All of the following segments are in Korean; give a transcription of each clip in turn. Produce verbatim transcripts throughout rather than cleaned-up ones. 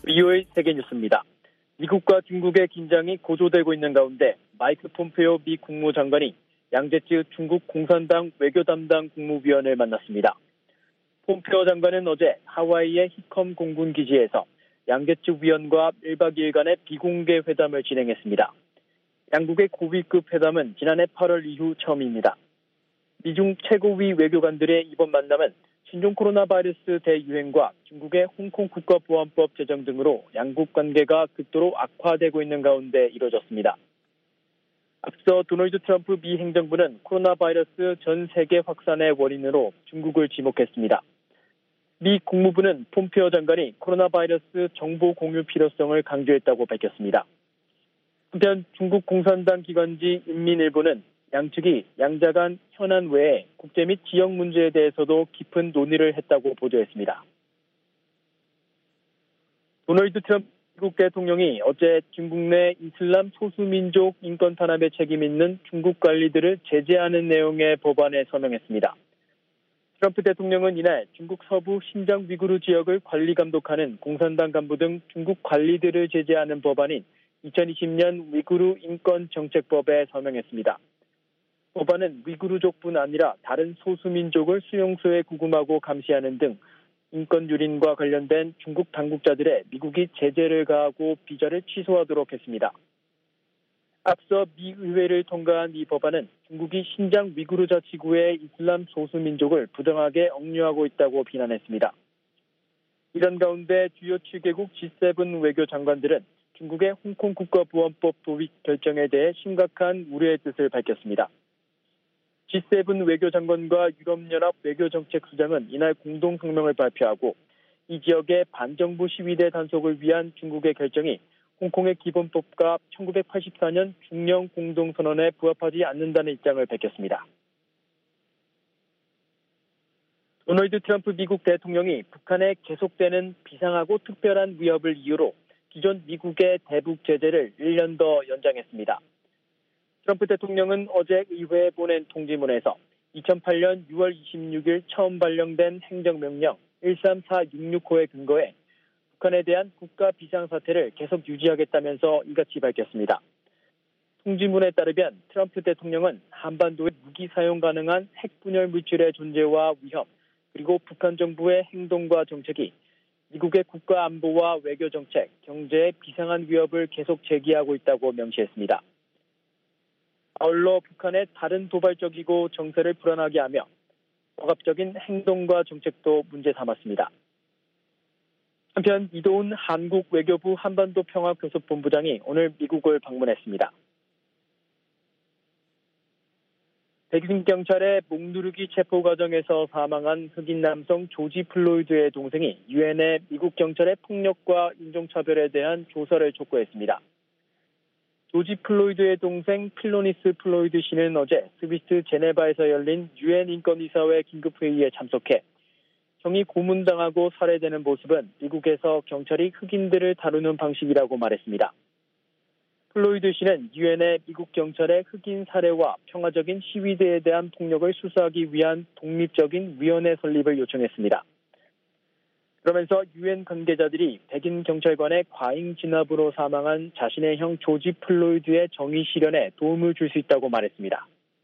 비오에이 세계뉴스입니다. 미국과 중국의 긴장이 고조되고 있는 가운데 마이크 폼페오 미 국무장관이 양제츠 중국 공산당 외교 담당 국무위원을 만났습니다. 폼페오 장관은 어제 하와이의 히컴 공군 기지에서 양제츠 위원과 일 박 이 일간의 비공개 회담을 진행했습니다. 양국의 고위급 회담은 지난해 팔월 이후 처음입니다. 미중 최고위 외교관들의 이번 만남은 신종 코로나 바이러스 대유행과 중국의 홍콩 국가보안법 제정 등으로 양국 관계가 극도로 악화되고 있는 가운데 이뤄졌습니다. 앞서 도널드 트럼프 미 행정부는 코로나 바이러스 전 세계 확산의 원인으로 중국을 지목했습니다. 미 국무부는 폼페오 장관이 코로나 바이러스 정보 공유 필요성을 강조했다고 밝혔습니다. 한편 중국 공산당 기관지 인민일보는 양측이 양자 간 현안 외에 국제 및 지역 문제에 대해서도 깊은 논의를 했다고 보도했습니다. 도널드 트럼프 미국 대통령이 어제 중국 내 이슬람 소수민족 인권 탄압에 책임 있는 중국 관리들을 제재하는 내용의 법안에 서명했습니다. 트럼프 대통령은 이날 중국 서부 신장 위구르 지역을 관리 감독하는 공산당 간부 등 중국 관리들을 제재하는 법안인 이천이십 년 위구르 인권 정책법에 서명했습니다. 법안은 위구르족뿐 아니라 다른 소수민족을 수용소에 구금하고 감시하는 등 인권 유린과 관련된 중국 당국자들의 미국이 제재를 가하고 비자를 취소하도록 했습니다. 앞서 미 의회를 통과한 이 법안은 중국이 신장 위구르 자치구의 이슬람 소수민족을 부당하게 억류하고 있다고 비난했습니다. 이런 가운데 주요 칠 개국 지 세븐 외교 장관들은 중국의 홍콩 국가보안법 도입 결정에 대해 심각한 우려의 뜻을 밝혔습니다. 지 세븐 외교장관과 유럽연합 외교정책수장은 이날 공동성명을 발표하고 이 지역의 반정부 시위대 단속을 위한 중국의 결정이 홍콩의 기본법과 천구백팔십사 년 중령 공동선언에 부합하지 않는다는 입장을 밝혔습니다. 도널드 트럼프 미국 대통령이 북한에 계속되는 비상하고 특별한 위협을 이유로 기존 미국의 대북 제재를 일 년 더 연장했습니다. 트럼프 대통령은 어제 의회에 보낸 통지문에서 이천팔 년 유월 이십육일 처음 발령된 행정명령 일삼사육육 호에 근거해 북한에 대한 국가 비상사태를 계속 유지하겠다면서 이같이 밝혔습니다. 통지문에 따르면 트럼프 대통령은 한반도에 무기 사용 가능한 핵분열 물질의 존재와 위험, 그리고 북한 정부의 행동과 정책이 미국의 국가 안보와 외교 정책, 경제에 비상한 위협을 계속 제기하고 있다고 명시했습니다. 아울러 북한의 다른 도발적이고 정세를 불안하게 하며 억압적인 행동과 정책도 문제 삼았습니다. 한편 이도훈 한국 외교부 한반도 평화교섭본부장이 오늘 미국을 방문했습니다. 백인 경찰의 목누르기 체포 과정에서 사망한 흑인 남성 조지 플로이드의 동생이 유엔에 미국 경찰의 폭력과 인종차별에 대한 조사를 촉구했습니다. 조지 플로이드의 동생 필로니스 플로이드 씨는 어제 스위스 제네바에서 열린 유엔 인권이사회 긴급회의에 참석해 형이 고문당하고 살해되는 모습은 미국에서 경찰이 흑인들을 다루는 방식이라고 말했습니다. 플로이드 씨는 유엔에 미국 경찰의 흑인 살해와 평화적인 시위대에 대한 폭력을 수사하기 위한 독립적인 위원회 설립을 요청했습니다. 그러면서 유엔 관계자들이 백인 경찰관의 과잉 진압으로 사망한 자신의 형 조지 플로이드의 정의 실현에 도움을 줄 수 있다고 말했습니다.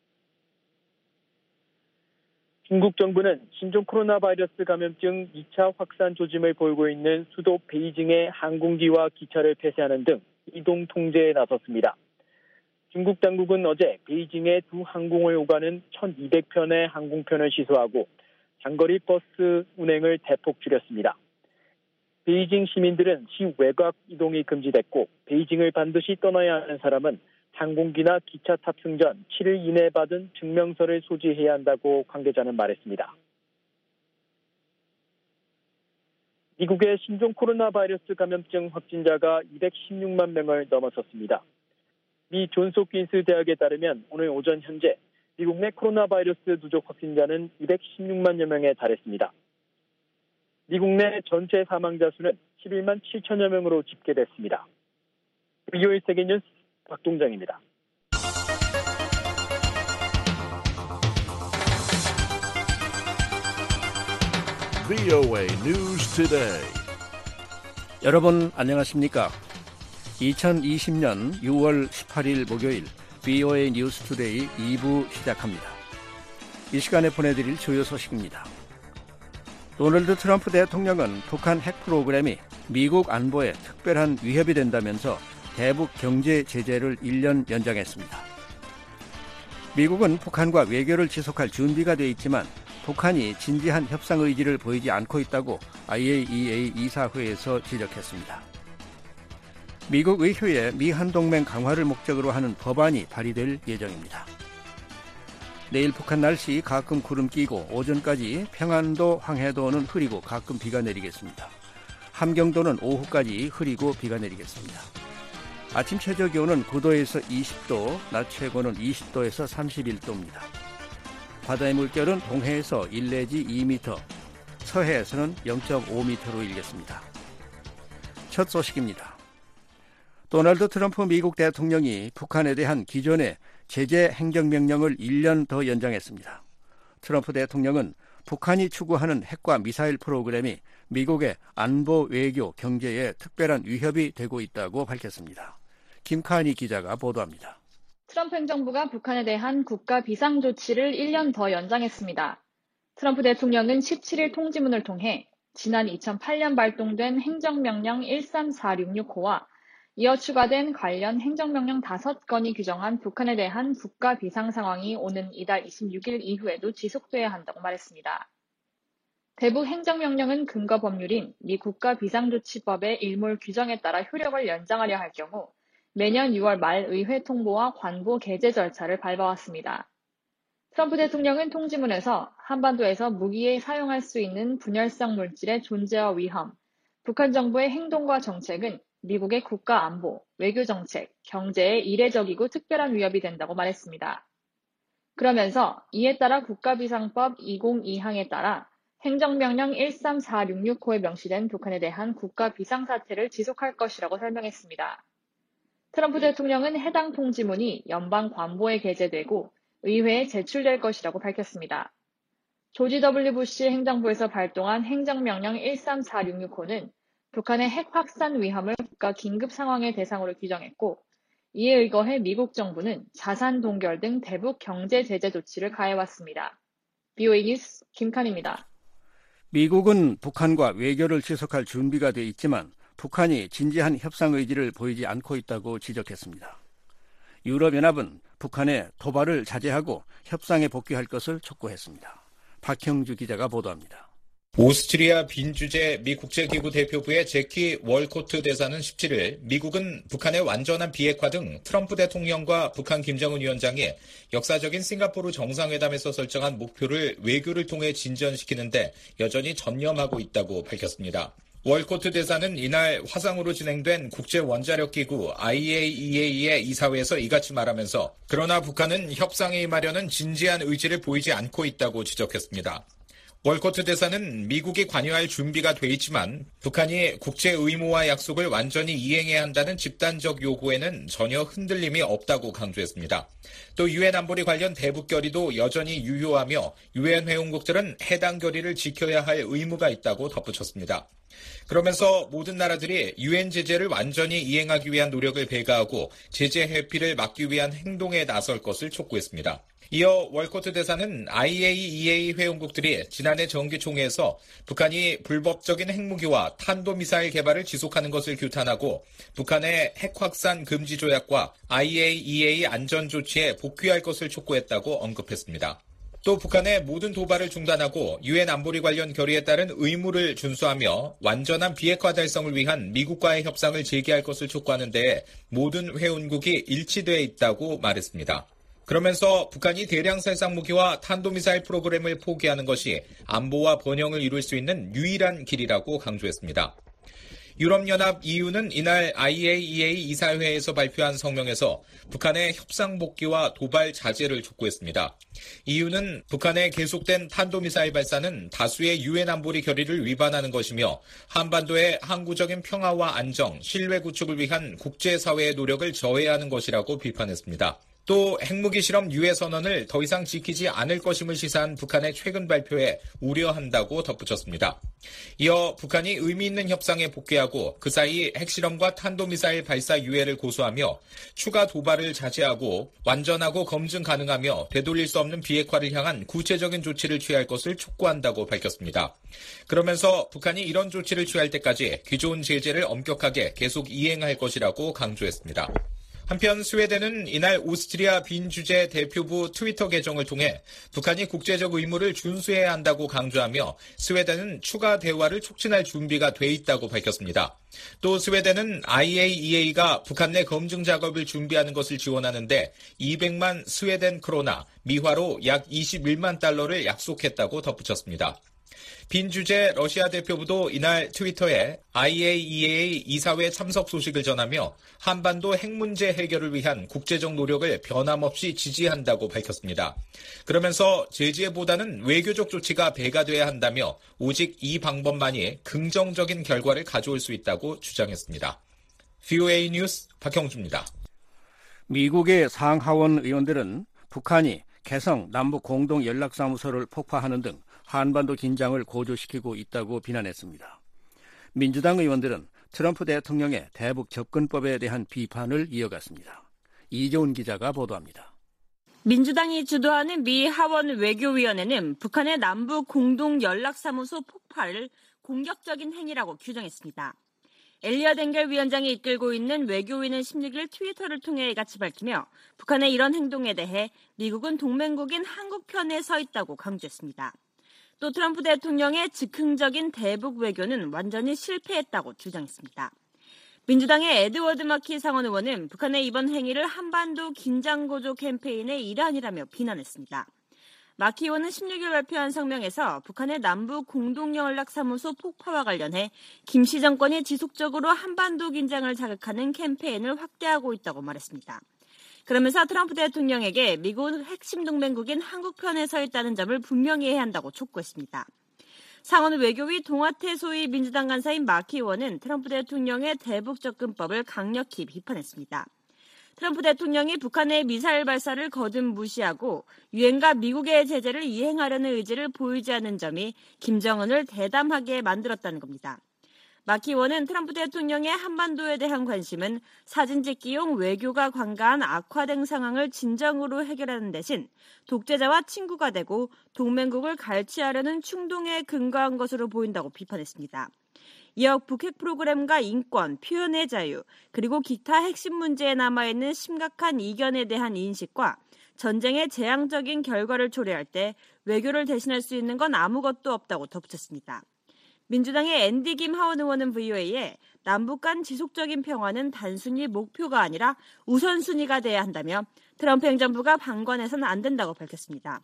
중국 정부는 신종 코로나 바이러스 감염증 이 차 확산 조짐을 보이고 있는 수도 베이징의 항공기와 기차를 폐쇄하는 등 이동 통제에 나섰습니다. 중국 당국은 어제 베이징의 두 항공을 오가는 천이백 편의 항공편을 취소하고 장거리 버스 운행을 대폭 줄였습니다. 베이징 시민들은 시외곽 이동이 금지됐고 베이징을 반드시 떠나야 하는 사람은 항공기나 기차 탑승 전 칠 일 이내에 받은 증명서를 소지해야 한다고 관계자는 말했습니다. 미국의 신종 코로나 바이러스 감염증 확진자가 이백십육만 명을 넘어섰습니다. 미 존스홉킨스 대학에 따르면 오늘 오전 현재 미국 내 코로나 바이러스 누적 확진자는 이백십육만여 명에 달했습니다. 미국 내 전체 사망자 수는 십일만 칠천여 명으로 집계됐습니다. 비오에이 세계뉴스 박동정입니다. 비오에이 News Today. 여러분 안녕하십니까? 이천이십년 유월 십팔일 목요일 브이오에이 뉴스투데이 이 부 시작합니다. 이 시간에 보내드릴 주요 소식입니다. 도널드 트럼프 대통령은 북한 핵 프로그램이 미국 안보에 특별한 위협이 된다면서 대북 경제 제재를 일 년 연장했습니다. 미국은 북한과 외교를 지속할 준비가 돼 있지만 북한이 진지한 협상 의지를 보이지 않고 있다고 아이에이이에이 이사회에서 지적했습니다. 미국 의회에 미한동맹 강화를 목적으로 하는 법안이 발의될 예정입니다. 내일 북한 날씨 가끔 구름 끼고 오전까지 평안도, 황해도는 흐리고 가끔 비가 내리겠습니다. 함경도는 오후까지 흐리고 비가 내리겠습니다. 아침 최저 기온은 구도에서 이십도, 낮 최고는 이십도에서 삼십일도입니다. 바다의 물결은 동해에서 일 내지 이 미터, 서해에서는 영 점 오 미터로 일겠습니다. 첫 소식입니다. 도널드 트럼프 미국 대통령이 북한에 대한 기존의 제재 행정명령을 일 년 더 연장했습니다. 트럼프 대통령은 북한이 추구하는 핵과 미사일 프로그램이 미국의 안보, 외교, 경제에 특별한 위협이 되고 있다고 밝혔습니다. 김카니 기자가 보도합니다. 트럼프 행정부가 북한에 대한 국가 비상조치를 일 년 더 연장했습니다. 트럼프 대통령은 십칠일 통지문을 통해 지난 이천팔년 발동된 행정명령 일삼사육육호와 이어 추가된 관련 행정명령 다섯 건이 규정한 북한에 대한 국가 비상 상황이 오는 이달 이십육일 이후에도 지속돼야 한다고 말했습니다. 대북 행정명령은 근거 법률인 미 국가 비상조치법의 일몰 규정에 따라 효력을 연장하려 할 경우 매년 유월 말 의회 통보와 관보 게재 절차를 밟아왔습니다. 트럼프 대통령은 통지문에서 한반도에서 무기에 사용할 수 있는 분열성 물질의 존재와 위험, 북한 정부의 행동과 정책은 미국의 국가 안보, 외교 정책, 경제에 이례적이고 특별한 위협이 된다고 말했습니다. 그러면서 이에 따라 국가비상법 이공이항에 따라 행정명령 일삼사육육호에 명시된 북한에 대한 국가 비상사태를 지속할 것이라고 설명했습니다. 트럼프 대통령은 해당 통지문이 연방 관보에 게재되고 의회에 제출될 것이라고 밝혔습니다. 조지 더블유 부시 행정부에서 발동한 행정명령 일삼사육육호는 북한의 핵 확산 위험을 국가 긴급 상황의 대상으로 규정했고 이에 의거해 미국 정부는 자산 동결 등 대북 경제 제재 조치를 가해왔습니다. 브이오에이 뉴스 김칸입니다. 미국은 북한과 외교를 지속할 준비가 돼 있지만 북한이 진지한 협상 의지를 보이지 않고 있다고 지적했습니다. 유럽연합은 북한의 도발을 자제하고 협상에 복귀할 것을 촉구했습니다. 박형주 기자가 보도합니다. 오스트리아 빈 주재 미 국제기구 대표부의 제키 월코트 대사는 십칠일 미국은 북한의 완전한 비핵화 등 트럼프 대통령과 북한 김정은 위원장이 역사적인 싱가포르 정상회담에서 설정한 목표를 외교를 통해 진전시키는데 여전히 전념하고 있다고 밝혔습니다. 월코트 대사는 이날 화상으로 진행된 국제원자력기구 아이에이이에이의 이사회에서 이같이 말하면서 그러나 북한은 협상에 임하려는 진지한 의지를 보이지 않고 있다고 지적했습니다. 월코트 대사는 미국이 관여할 준비가 돼 있지만 북한이 국제 의무와 약속을 완전히 이행해야 한다는 집단적 요구에는 전혀 흔들림이 없다고 강조했습니다. 또 유엔 안보리 관련 대북 결의도 여전히 유효하며 유엔 회원국들은 해당 결의를 지켜야 할 의무가 있다고 덧붙였습니다. 그러면서 모든 나라들이 유엔 제재를 완전히 이행하기 위한 노력을 배가하고 제재 회피를 막기 위한 행동에 나설 것을 촉구했습니다. 이어 월코트 대사는 아이에이이에이 회원국들이 지난해 정기총회에서 북한이 불법적인 핵무기와 탄도미사일 개발을 지속하는 것을 규탄하고 북한의 핵 확산 금지 조약과 아이에이이에이 안전조치에 복귀할 것을 촉구했다고 언급했습니다. 또 북한의 모든 도발을 중단하고 유엔 안보리 관련 결의에 따른 의무를 준수하며 완전한 비핵화 달성을 위한 미국과의 협상을 재개할 것을 촉구하는 데에 모든 회원국이 일치되어 있다고 말했습니다. 그러면서 북한이 대량 살상 무기와 탄도미사일 프로그램을 포기하는 것이 안보와 번영을 이룰 수 있는 유일한 길이라고 강조했습니다. 유럽연합 이유는 이날 아이에이이에이 이사회에서 발표한 성명에서 북한의 협상 복귀와 도발 자제를 촉구했습니다. 이유는 북한의 계속된 탄도미사일 발사는 다수의 유엔 안보리 결의를 위반하는 것이며 한반도의 항구적인 평화와 안정, 신뢰 구축을 위한 국제사회의 노력을 저해하는 것이라고 비판했습니다. 또 핵무기 실험 유예 선언을 더 이상 지키지 않을 것임을 시사한 북한의 최근 발표에 우려한다고 덧붙였습니다. 이어 북한이 의미 있는 협상에 복귀하고 그 사이 핵실험과 탄도미사일 발사 유예를 고수하며 추가 도발을 자제하고 완전하고 검증 가능하며 되돌릴 수 없는 비핵화를 향한 구체적인 조치를 취할 것을 촉구한다고 밝혔습니다. 그러면서 북한이 이런 조치를 취할 때까지 기존 제재를 엄격하게 계속 이행할 것이라고 강조했습니다. 한편 스웨덴은 이날 오스트리아 빈 주재 대표부 트위터 계정을 통해 북한이 국제적 의무를 준수해야 한다고 강조하며 스웨덴은 추가 대화를 촉진할 준비가 돼 있다고 밝혔습니다. 또 스웨덴은 아이에이이에이가 북한 내 검증 작업을 준비하는 것을 지원하는데 이백만 스웨덴 크로나, 미화로 약 이십일만 달러를 약속했다고 덧붙였습니다. 빈 주재 러시아 대표부도 이날 트위터에 아이에이이에이 이사회 참석 소식을 전하며 한반도 핵 문제 해결을 위한 국제적 노력을 변함없이 지지한다고 밝혔습니다. 그러면서 제재보다는 외교적 조치가 배가 돼야 한다며 오직 이 방법만이 긍정적인 결과를 가져올 수 있다고 주장했습니다. 브이오에이 뉴스 박형주입니다. 미국의 상하원 의원들은 북한이 개성 남북공동연락사무소를 폭파하는 등 한반도 긴장을 고조시키고 있다고 비난했습니다. 민주당 의원들은 트럼프 대통령의 대북 접근법에 대한 비판을 이어갔습니다. 이재훈 기자가 보도합니다. 민주당이 주도하는 미 하원 외교위원회는 북한의 남북 공동연락사무소 폭파를 공격적인 행위라고 규정했습니다. 엘리엇 엥겔 위원장이 이끌고 있는 외교위는 십육 일 트위터를 통해 이같이 밝히며 북한의 이런 행동에 대해 미국은 동맹국인 한국 편에 서 있다고 강조했습니다. 또 트럼프 대통령의 즉흥적인 대북 외교는 완전히 실패했다고 주장했습니다. 민주당의 에드워드 마키 상원 의원은 북한의 이번 행위를 한반도 긴장고조 캠페인의 일환이라며 비난했습니다. 마키 의원은 십육 일 발표한 성명에서 북한의 남북 공동연락사무소 폭파와 관련해 김씨 정권이 지속적으로 한반도 긴장을 자극하는 캠페인을 확대하고 있다고 말했습니다. 그러면서 트럼프 대통령에게 미국은 핵심 동맹국인 한국 편에 서 있다는 점을 분명히 해야 한다고 촉구했습니다. 상원 외교위 동아태 소위 민주당 간사인 마키 의원은 트럼프 대통령의 대북 접근법을 강력히 비판했습니다. 트럼프 대통령이 북한의 미사일 발사를 거듭 무시하고 유엔과 미국의 제재를 이행하려는 의지를 보이지 않는 점이 김정은을 대담하게 만들었다는 겁니다. 마키 의원은 트럼프 대통령의 한반도에 대한 관심은 사진 찍기용 외교가 관가한 악화된 상황을 진정으로 해결하는 대신 독재자와 친구가 되고 동맹국을 갈취하려는 충동에 근거한 것으로 보인다고 비판했습니다. 이어 북핵 프로그램과 인권, 표현의 자유, 그리고 기타 핵심 문제에 남아있는 심각한 이견에 대한 인식과 전쟁의 재앙적인 결과를 초래할 때 외교를 대신할 수 있는 건 아무것도 없다고 덧붙였습니다. 민주당의 앤디 김 하원 의원은 브이오에이에 남북 간 지속적인 평화는 단순히 목표가 아니라 우선순위가 돼야 한다며 트럼프 행정부가 방관해서는 안 된다고 밝혔습니다.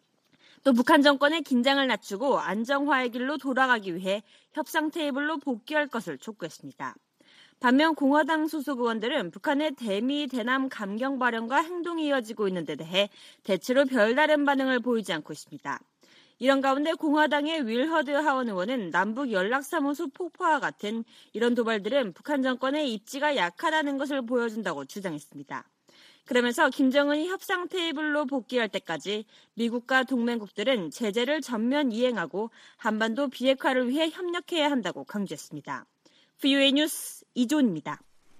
또 북한 정권의 긴장을 낮추고 안정화의 길로 돌아가기 위해 협상 테이블로 복귀할 것을 촉구했습니다. 반면 공화당 소속 의원들은 북한의 대미 대남 감경 발언과 행동이 이어지고 있는 데 대해 대체로 별다른 반응을 보이지 않고 있습니다. 이런 가운데 공화당의 윌허드 하원 의원은 남북 연락사무소 폭파와 같은 이런 도발들은 북한 정권의 입지가 약하다는 것을 보여준다고 주장했습니다. 그러면서 김정은이 협상 테이블로 복귀할 때까지 미국과 동맹국들은 제재를 전면 이행하고 한반도 비핵화를 위해 협력해야 한다고 강조했습니다. 브이오에이 뉴스 이존입니다.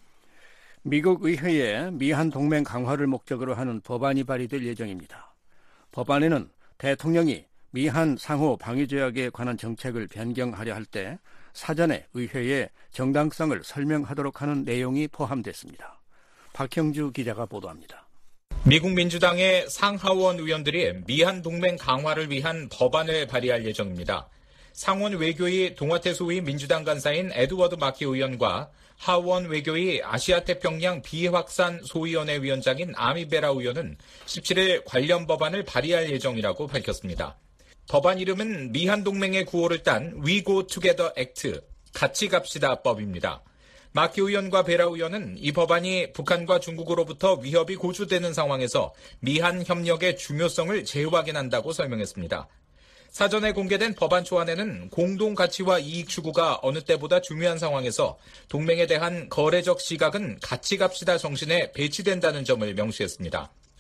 미국 의회에 미한 동맹 강화를 목적으로 하는 법안이 발의될 예정입니다. 법안에는 대통령이 미한 상호 방위조약에 관한 정책을 변경하려 할 때 사전에 의회에 정당성을 설명하도록 하는 내용이 포함됐습니다. 박형주 기자가 보도합니다. 미국 민주당의 상하원 의원들이 미한 동맹 강화를 위한 법안을 발의할 예정입니다. 상원 외교위 동아태 소위 민주당 간사인 에드워드 마키 의원과 하원 외교위 아시아태평양 비확산 소위원회 위원장인 아미 베라 의원은 십칠 일 관련 법안을 발의할 예정이라고 밝혔습니다. 법안 이름은 미한 동맹의 구호를 딴 We Go Together Act, 같이 갑시다 법입니다. 마키 의원과 베라 의원은 이 법안이 북한과 중국으로부터 위협이 고조되는 상황에서 미한 협력의 중요성을 재확인한다고 설명했습니다. 사전에 공개된 법안 초안에는 공동 가치와 이익 추구가 어느 때보다 중요한 상황에서 동맹에 대한 거래적 시각은 같이 갑시다 정신에 배치된다는 점을 명시했습니다.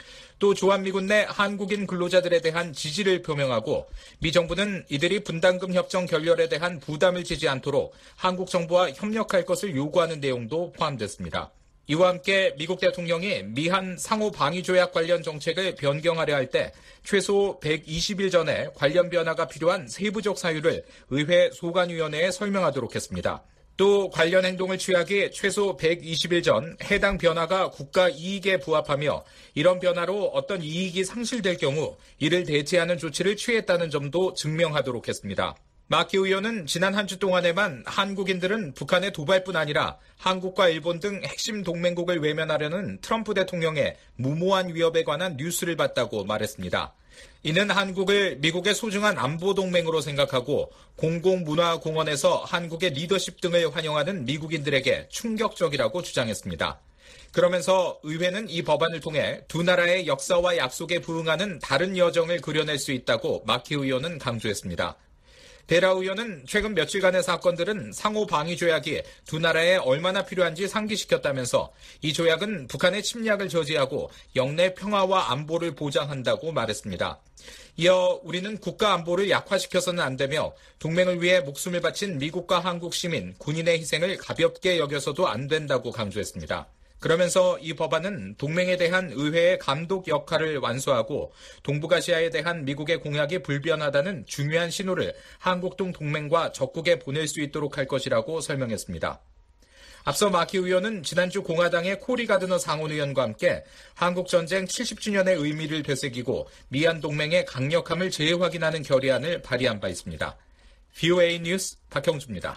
또 주한미군 내 한국인 근로자들에 대한 지지를 표명하고 미 정부는 이들이 분담금 협정 결렬에 대한 부담을 지지 않도록 한국 정부와 협력할 것을 요구하는 내용도 포함됐습니다. 이와 함께 미국 대통령이 미한 상호 방위 조약 관련 정책을 변경하려 할 때 최소 백이십 일 전에 관련 변화가 필요한 세부적 사유를 의회 소관위원회에 설명하도록 했습니다. 또 관련 행동을 취하기 최소 백이십 일 전 해당 변화가 국가 이익에 부합하며 이런 변화로 어떤 이익이 상실될 경우 이를 대체하는 조치를 취했다는 점도 증명하도록 했습니다. 마키 의원은 지난 한 주 동안에만 한국인들은 북한의 도발뿐 아니라 한국과 일본 등 핵심 동맹국을 외면하려는 트럼프 대통령의 무모한 위협에 관한 뉴스를 봤다고 말했습니다. 이는 한국을 미국의 소중한 안보 동맹으로 생각하고 공공문화공원에서 한국의 리더십 등을 환영하는 미국인들에게 충격적이라고 주장했습니다. 그러면서 의회는 이 법안을 통해 두 나라의 역사와 약속에 부응하는 다른 여정을 그려낼 수 있다고 마키 의원은 강조했습니다. 베라 의원은 최근 며칠간의 사건들은 상호 방위 조약이 두 나라에 얼마나 필요한지 상기시켰다면서 이 조약은 북한의 침략을 저지하고 영내 평화와 안보를 보장한다고 말했습니다. 이어 우리는 국가 안보를 약화시켜서는 안 되며 동맹을 위해 목숨을 바친 미국과 한국 시민, 군인의 희생을 가볍게 여겨서도 안 된다고 강조했습니다. 그러면서 이 법안은 동맹에 대한 의회의 감독 역할을 완수하고 동북아시아에 대한 미국의 공약이 불변하다는 중요한 신호를 한국 등 동맹과 적국에 보낼 수 있도록 할 것이라고 설명했습니다. 앞서 마키 의원은 지난주 공화당의 코리 가드너 상원의원과 함께 한국전쟁 칠십 주년의 의미를 되새기고 미한 동맹의 강력함을 재확인하는 결의안을 발의한 바 있습니다. 브이오에이 뉴스 박형주입니다.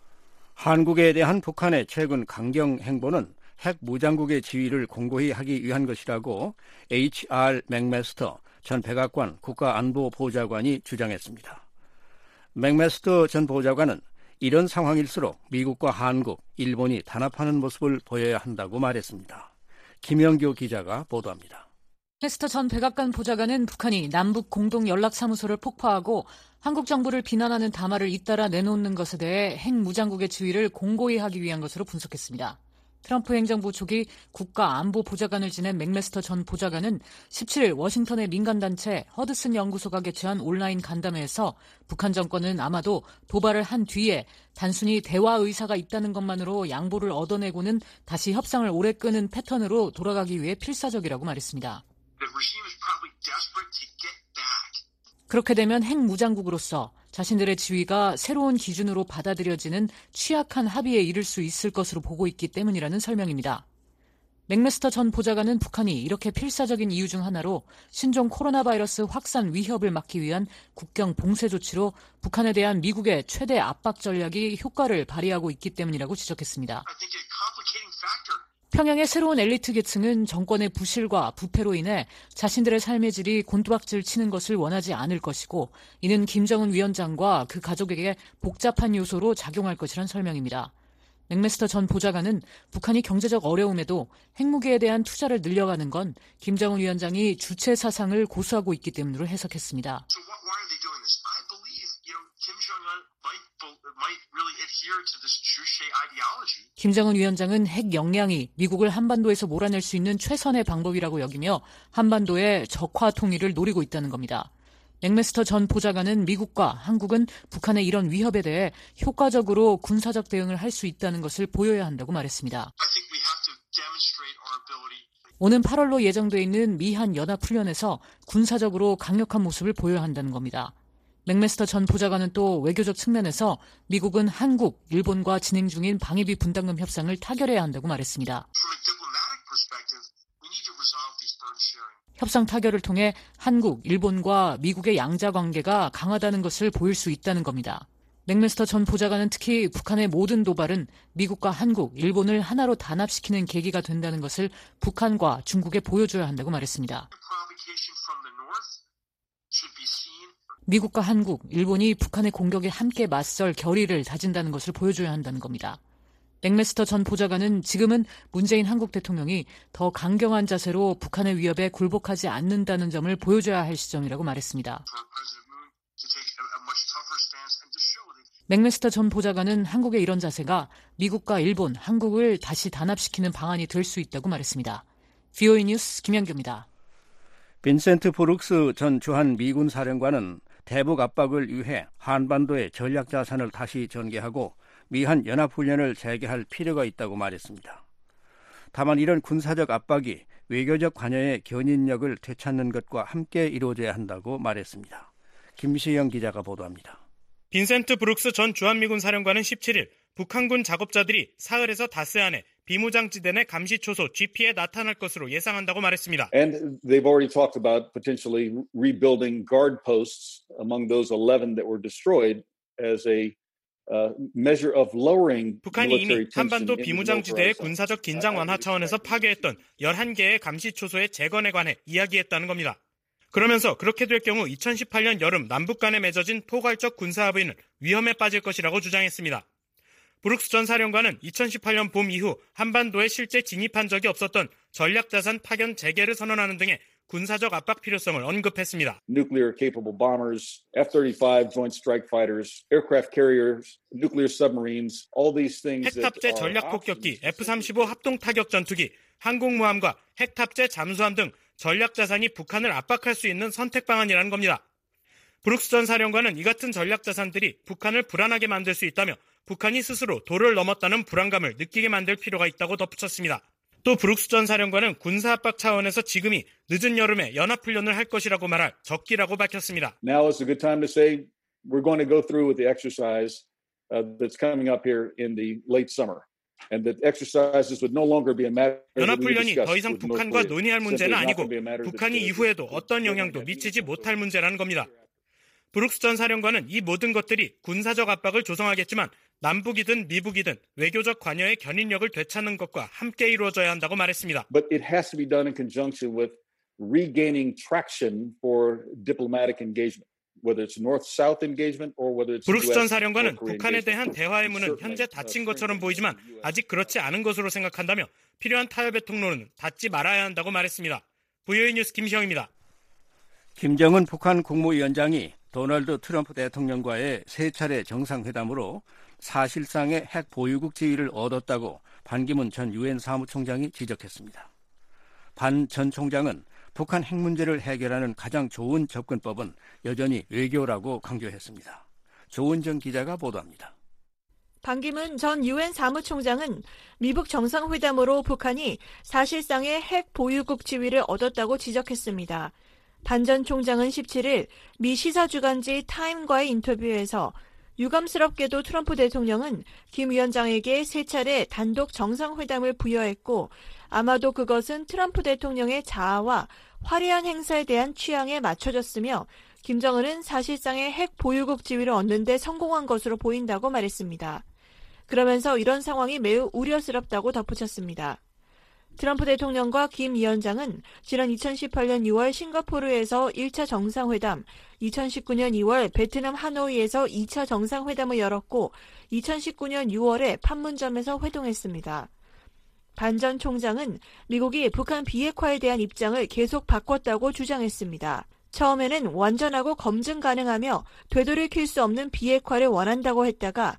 한국에 대한 북한의 최근 강경 행보는 핵 무장국의 지위를 공고히 하기 위한 것이라고 에이치알 맥메스터 전 백악관 국가안보보좌관이 주장했습니다. 맥메스터 전 보좌관은 이런 상황일수록 미국과 한국, 일본이 단합하는 모습을 보여야 한다고 말했습니다. 김영교 기자가 보도합니다. 맥메스터 전 백악관 보좌관은 북한이 남북 공동연락사무소를 폭파하고 한국 정부를 비난하는 담화를 잇따라 내놓는 것에 대해 핵 무장국의 지위를 공고히 하기 위한 것으로 분석했습니다. 트럼프 행정부 초기 국가안보보좌관을 지낸 맥메스터 전 보좌관은 십칠 일 워싱턴의 민간단체 허드슨 연구소가 개최한 온라인 간담회에서 북한 정권은 아마도 도발을 한 뒤에 단순히 대화 의사가 있다는 것만으로 양보를 얻어내고는 다시 협상을 오래 끄는 패턴으로 돌아가기 위해 필사적이라고 말했습니다. 그렇게 되면 핵무장국으로서 자신들의 지위가 새로운 기준으로 받아들여지는 취약한 합의에 이를 수 있을 것으로 보고 있기 때문이라는 설명입니다. 맥메스터 전 보좌관은 북한이 이렇게 필사적인 이유 중 하나로 신종 코로나 바이러스 확산 위협을 막기 위한 국경 봉쇄 조치로 북한에 대한 미국의 최대 압박 전략이 효과를 발휘하고 있기 때문이라고 지적했습니다. 평양의 새로운 엘리트 계층은 정권의 부실과 부패로 인해 자신들의 삶의 질이 곤두박질 치는 것을 원하지 않을 것이고 이는 김정은 위원장과 그 가족에게 복잡한 요소로 작용할 것이란 설명입니다. 맥메스터 전 보좌관은 북한이 경제적 어려움에도 핵무기에 대한 투자를 늘려가는 건 김정은 위원장이 주체 사상을 고수하고 있기 때문으로 해석했습니다. 김정은 위원장은 핵 역량이 미국을 한반도에서 몰아낼 수 있는 최선의 방법이라고 여기며 한반도의 적화 통일을 노리고 있다는 겁니다. 맥메스터 전 보좌관은 미국과 한국은 북한의 이런 위협에 대해 효과적으로 군사적 대응을 할 수 있다는 것을 보여야 한다고 말했습니다. 오는 팔월로 예정돼 있는 미한 연합훈련에서 군사적으로 강력한 모습을 보여야 한다는 겁니다. 맥메스터 전 보좌관은 또 외교적 측면에서 미국은 한국, 일본과 진행 중인 방위비 분담금 협상을 타결해야 한다고 말했습니다. 협상 타결을 통해 한국, 일본과 미국의 양자 관계가 강화되는 것을 보일 수 있다는 겁니다. 맥메스터 전 보좌관은 특히 북한의 모든 도발은 미국과 한국, 일본을 하나로 단합시키는 계기가 된다는 것을 북한과 중국에 보여줘야 한다고 말했습니다. 미국과 한국, 일본이 북한의 공격에 함께 맞설 결의를 다진다는 것을 보여줘야 한다는 겁니다. 맥메스터 전 보좌관은 지금은 문재인 한국 대통령이 더 강경한 자세로 북한의 위협에 굴복하지 않는다는 점을 보여줘야 할 시점이라고 말했습니다. 맥메스터 전 보좌관은 한국의 이런 자세가 미국과 일본, 한국을 다시 단합시키는 방안이 될 수 있다고 말했습니다. 브이오에이 뉴스 김현규입니다. 빈센트 브룩스 전 주한 미군 사령관은 대북 압박을 위해 한반도의 전략자산을 다시 전개하고 미한 연합훈련을 재개할 필요가 있다고 말했습니다. 다만 이런 군사적 압박이 외교적 관여의 견인력을 되찾는 것과 함께 이루어져야 한다고 말했습니다. 김시영 기자가 보도합니다. 빈센트 브룩스 전 주한미군 사령관은 십칠일 북한군 작업자들이 사흘에서 닷새 안에 비무장지대 내 감시초소 지피에 나타날 것으로 예상한다고 말했습니다. And they've already talked about potentially rebuilding guard posts among those eleven that were destroyed as a uh, measure of lowering 북한이 military 이미 tension 한반도 in the 비무장지대의 militarized 군사적 긴장 완화 차원에서 파괴했던 열한 개의 감시초소의 재건에 관해 이야기했다는 겁니다. 그러면서 그렇게 될 경우 이천십팔년 여름 남북 간에 맺어진 포괄적 군사합의는 위험에 빠질 것이라고 주장했습니다. 브룩스 전 사령관은 이천십팔년 봄 이후 한반도에 실제 진입한 적이 없었던 전략자산 파견 재개를 선언하는 등의 군사적 압박 필요성을 언급했습니다. Nuclear capable bombers, F thirty-five joint strike fighters, aircraft carriers, nuclear submarines, all these things. 핵탑재 전략 폭격기, 에프 삼십오 합동 타격 전투기, 항공모함과 핵탑재 잠수함 등 전략 자산이 북한을 압박할 수 있는 선택 방안이라는 겁니다. 브룩스 전 사령관은 이 같은 전략 자산들이 북한을 불안하게 만들 수 있다며 북한이 스스로 도를 넘었다는 불안감을 느끼게 만들 필요가 있다고 덧붙였습니다. 또 브룩스 전 사령관은 군사 압박 차원에서 지금이 늦은 여름에 연합훈련을 할 것이라고 말할 적기라고 밝혔습니다. Now is a good time to say we're going to go through with the exercise uh, that's coming up here in the late summer. And that exercises would no longer be a matter 연합훈련이 더 이상 북한과 논의할 문제는 아니고 북한이 이후에도 어떤 영향도 미치지 못할 문제라는 겁니다. 브룩스 전 사령관은 이 모든 것들이 군사적 압박을 조성하겠지만 남북이든 미북이든 외교적 관여의 견인력을 되찾는 것과 함께 이루어져야 한다고 말했습니다. But it has to be done in conjunction with regaining traction for diplomatic engagement. Whether it's north-south engagement or whether it's 브룩스 전 사령관은 북한에 대한 대화의 문은 현재 닫힌 것처럼 보이지만 아직 그렇지 않은 것으로 생각한다며 필요한 타협의 통로는 닫지 말아야 한다고 말했습니다. 브이오에이 뉴스 김시영입니다. 김정은 북한 국무위원장이 도널드 트럼프 대통령과의 세 차례 정상회담으로 사실상의 핵 보유국 지위를 얻었다고 반기문 전 유엔 사무총장이 지적했습니다. 반 전 총장은 북한 핵 문제를 해결하는 가장 좋은 접근법은 여전히 외교라고 강조했습니다. 조은정 기자가 보도합니다. 반기문 전 유엔 사무총장은 미북 정상회담으로 북한이 사실상의 핵 보유국 지위를 얻었다고 지적했습니다. 반 전 총장은 십칠일 미 시사주간지 타임과의 인터뷰에서 유감스럽게도 트럼프 대통령은 김 위원장에게 세 차례 단독 정상회담을 부여했고 아마도 그것은 트럼프 대통령의 자아와 화려한 행사에 대한 취향에 맞춰졌으며 김정은은 사실상의 핵 보유국 지위를 얻는 데 성공한 것으로 보인다고 말했습니다. 그러면서 이런 상황이 매우 우려스럽다고 덧붙였습니다. 트럼프 대통령과 김 위원장은 지난 이천십팔년 유월 싱가포르에서 일 차 정상회담, 이천십구년 이월 베트남 하노이에서 이 차 정상회담을 열었고 이천십구년 유월에 판문점에서 회동했습니다. 반 전 총장은 미국이 북한 비핵화에 대한 입장을 계속 바꿨다고 주장했습니다. 처음에는 완전하고 검증 가능하며 되돌이킬 수 없는 비핵화를 원한다고 했다가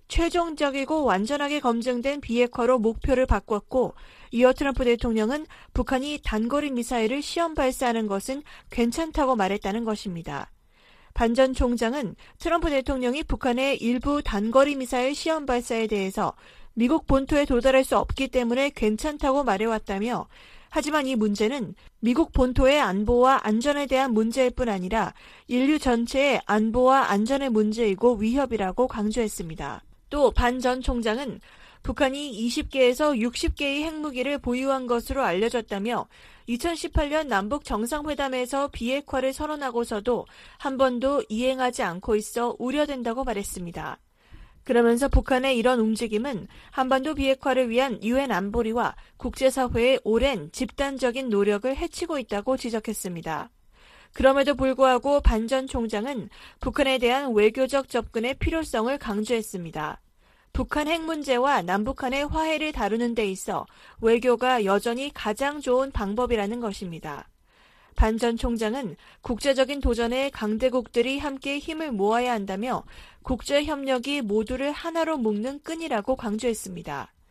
최종적이고 완전하게 검증된 비핵화로 목표를 바꿨고 이어 트럼프 대통령은 북한이 단거리 미사일을 시험 발사하는 것은 괜찮다고 말했다는 것입니다. 반 전 총장은 트럼프 대통령이 북한의 일부 단거리 미사일 시험 발사에 대해서 미국 본토에 도달할 수 없기 때문에 괜찮다고 말해왔다며 하지만 이 문제는 미국 본토의 안보와 안전에 대한 문제일 뿐 아니라 인류 전체의 안보와 안전의 문제이고 위협이라고 강조했습니다. 또 반 전 총장은 북한이 이십 개에서 육십 개의 핵무기를 보유한 것으로 알려졌다며 이천십팔년 남북 정상회담에서 비핵화를 선언하고서도 한 번도 이행하지 않고 있어 우려된다고 말했습니다. 그러면서 북한의 이런 움직임은 한반도 비핵화를 위한 유엔 안보리와 국제사회의 오랜 집단적인 노력을 해치고 있다고 지적했습니다. 그럼에도 불구하고 반 전 총장은 북한에 대한 외교적 접근의 필요성을 강조했습니다. 북한 핵 문제와 남북한의 화해를 다루는 데 있어 외교가 여전히 가장 좋은 방법이라는 것입니다. 반 전 총장은 국제적인 도전에 강대국들이 함께 힘을 모아야 한다며 국제협력이 모두를 하나로 묶는 끈이라고 강조했습니다.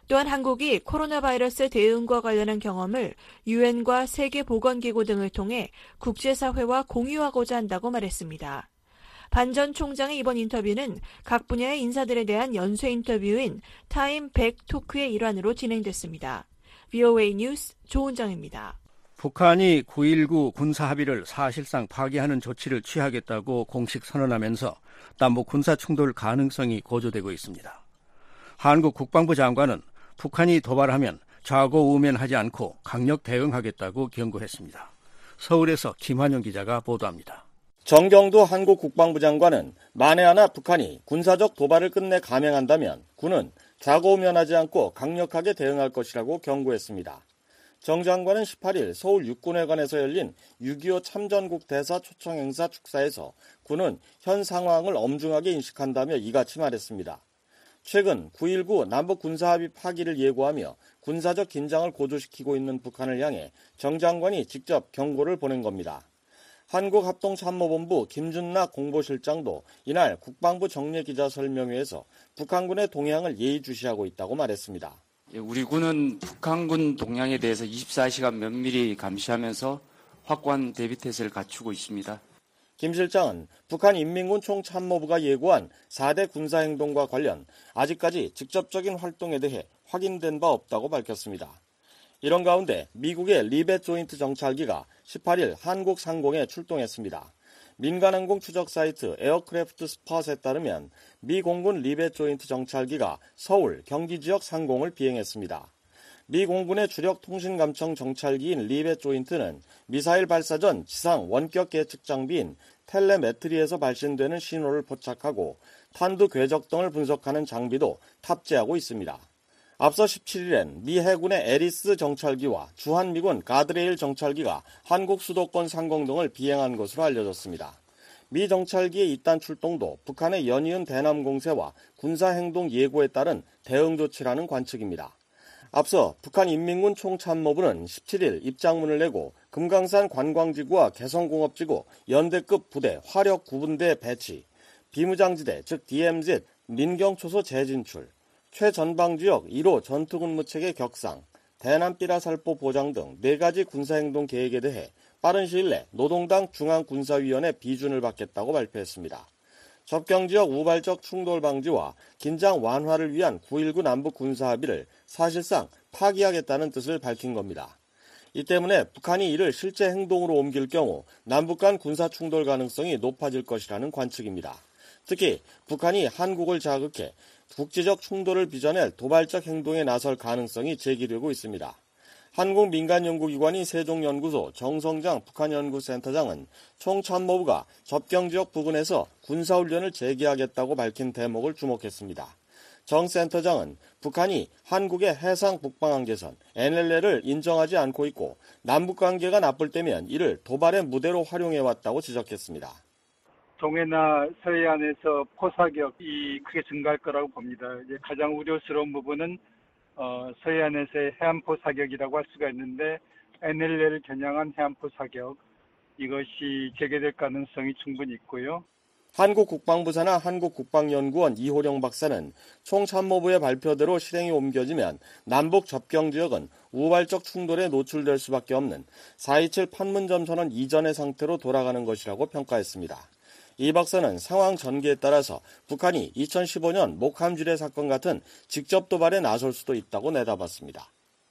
또한 한국이 코로나 바이러스 대응과 관련한 경험을 유엔과 세계보건기구 등을 통해 국제사회와 공유하고자 한다고 말했습니다. 반 전 총장의 이번 인터뷰는 각 분야의 인사들에 대한 연쇄 인터뷰인 타임 백 토크의 일환으로 진행됐습니다. 브이오에이 뉴스 조은정입니다. 북한이 구일구 군사합의를 사실상 파기하는 조치를 취하겠다고 공식 선언하면서 남북 군사충돌 가능성이 고조되고 있습니다. 한국 국방부 장관은 북한이 도발하면 좌고우면하지 않고 강력 대응하겠다고 경고했습니다. 서울에서 김환영 기자가 보도합니다. 정경도 한국 국방부 장관은 만에 하나 북한이 군사적 도발을 끝내 감행한다면 군은 좌고우면하지 않고 강력하게 대응할 것이라고 경고했습니다. 정 장관은 십팔일 서울 육군회관에서 열린 육이오 참전국 대사 초청 행사 축사에서 군은 현 상황을 엄중하게 인식한다며 이같이 말했습니다. 최근 구일구 남북 군사합의 파기를 예고하며 군사적 긴장을 고조시키고 있는 북한을 향해 정 장관이 직접 경고를 보낸 겁니다. 한국합동참모본부 김준락 공보실장도 이날 국방부 정례기자설명회에서 북한군의 동향을 예의주시하고 있다고 말했습니다. 우리 군은 북한군 동향에 대해서 이십사 시간 면밀히 감시하면서 확고한 대비태세를 갖추고 있습니다. 김 실장은 북한 인민군 총참모부가 예고한 사 대 군사행동과 관련 아직까지 직접적인 활동에 대해 확인된 바 없다고 밝혔습니다. 이런 가운데 미국의 리벳 조인트 정찰기가 십팔일 한국 상공에 출동했습니다. 민간항공 추적 사이트 에어크래프트 스팟에 따르면 미 공군 리벳 조인트 정찰기가 서울, 경기 지역 상공을 비행했습니다. 미 공군의 주력 통신감청 정찰기인 리벳 조인트는 미사일 발사 전 지상 원격 예측 장비인 텔레메트리에서 발신되는 신호를 포착하고 탄두 궤적 등을 분석하는 장비도 탑재하고 있습니다. 앞서 십칠일엔 미 해군의 에리스 정찰기와 주한미군 가드레일 정찰기가 한국 수도권 상공 등을 비행한 것으로 알려졌습니다. 미 정찰기의 이딴 출동도 북한의 연이은 대남 공세와 군사행동 예고에 따른 대응 조치라는 관측입니다. 앞서 북한 인민군 총참모부는 십칠일 입장문을 내고 금강산 관광지구와 개성공업지구 연대급 부대 화력 구분대 배치, 비무장지대 즉 디엠지 민경초소 재진출, 최전방지역 일 호 전투근무체계 격상, 대남삐라살포 보장 등 네 가지 군사행동 계획에 대해 빠른 시일 내 노동당 중앙군사위원회 비준을 받겠다고 발표했습니다. 접경지역 우발적 충돌 방지와 긴장 완화를 위한 구일구 남북 군사합의를 사실상 파기하겠다는 뜻을 밝힌 겁니다. 이 때문에 북한이 이를 실제 행동으로 옮길 경우 남북 간 군사충돌 가능성이 높아질 것이라는 관측입니다. 특히 북한이 한국을 자극해 국제적 충돌을 빚어낼 도발적 행동에 나설 가능성이 제기되고 있습니다. 한국민간연구기관인 세종연구소 정성장 북한연구센터장은 총참모부가 접경지역 부근에서 군사훈련을 재개하겠다고 밝힌 대목을 주목했습니다. 정 센터장은 북한이 한국의 해상 북방한 개선 엔엘엘을 인정하지 않고 있고 남북관계가 나쁠 때면 이를 도발의 무대로 활용해왔다고 지적했습니다. 동해나 서해안에서 포사격이 크게 증가할 거라고 봅니다. 이제 가장 우려스러운 부분은 어, 서해안에서의 해안포 사격이라고 할 수가 있는데 엔엘엘을 겨냥한 해안포 사격 이것이 재개될 가능성이 충분히 있고요. 한국 국방부 산하 한국국방연구원 이호령 박사는 총참모부의 발표대로 실행이 옮겨지면 남북 접경 지역은 우발적 충돌에 노출될 수밖에 없는 사 이칠 판문점 선언 이전의 상태로 돌아가는 것이라고 평가했습니다. 이 박사는 상황 전개에 따라서 북한이 이천십오년 목함지뢰 사건 같은 직접 도발에 나설 수도 있다고 내다봤습니다.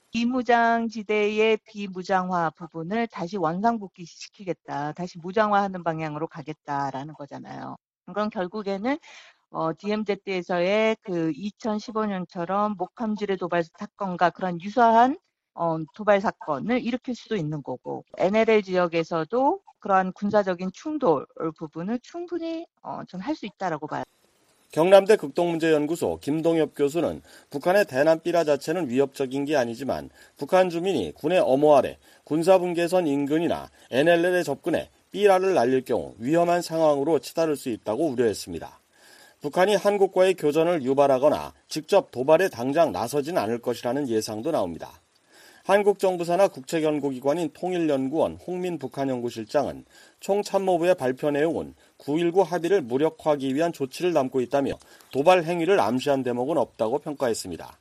비무장지대의 비무장화 부분을 다시 원상복귀시키겠다, 다시 무장화하는 방향으로 가겠다라는 거잖아요. 그럼 결국에는 어, 디엠제트에서의 그 이천십오년처럼 목함지뢰 도발 사건과 그런 유사한 어, 도발 사건을 일으킬 수도 있는 거고, 엔엘엘 지역에서도 그러한 군사적인 충돌 부분을 충분히 어, 좀 할 수 있다라고 봐요. 경남대 극동문제연구소 김동엽 교수는 북한의 대남삐라 자체는 위협적인 게 아니지만 북한 주민이 군의 엄호 아래 군사분계선 인근이나 엔엘엘에 접근해 삐라를 날릴 경우 위험한 상황으로 치달을 수 있다고 우려했습니다. 북한이 한국과의 교전을 유발하거나 직접 도발에 당장 나서진 않을 것이라는 예상도 나옵니다. 한국 정부 산하 국책연구기관인 통일연구원 홍민 북한연구실장은 총참모부의 발표 내용은 구일구 합의를 무력화하기 위한 조치를 담고 있다며 도발 행위를 암시한 대목은 없다고 평가했습니다.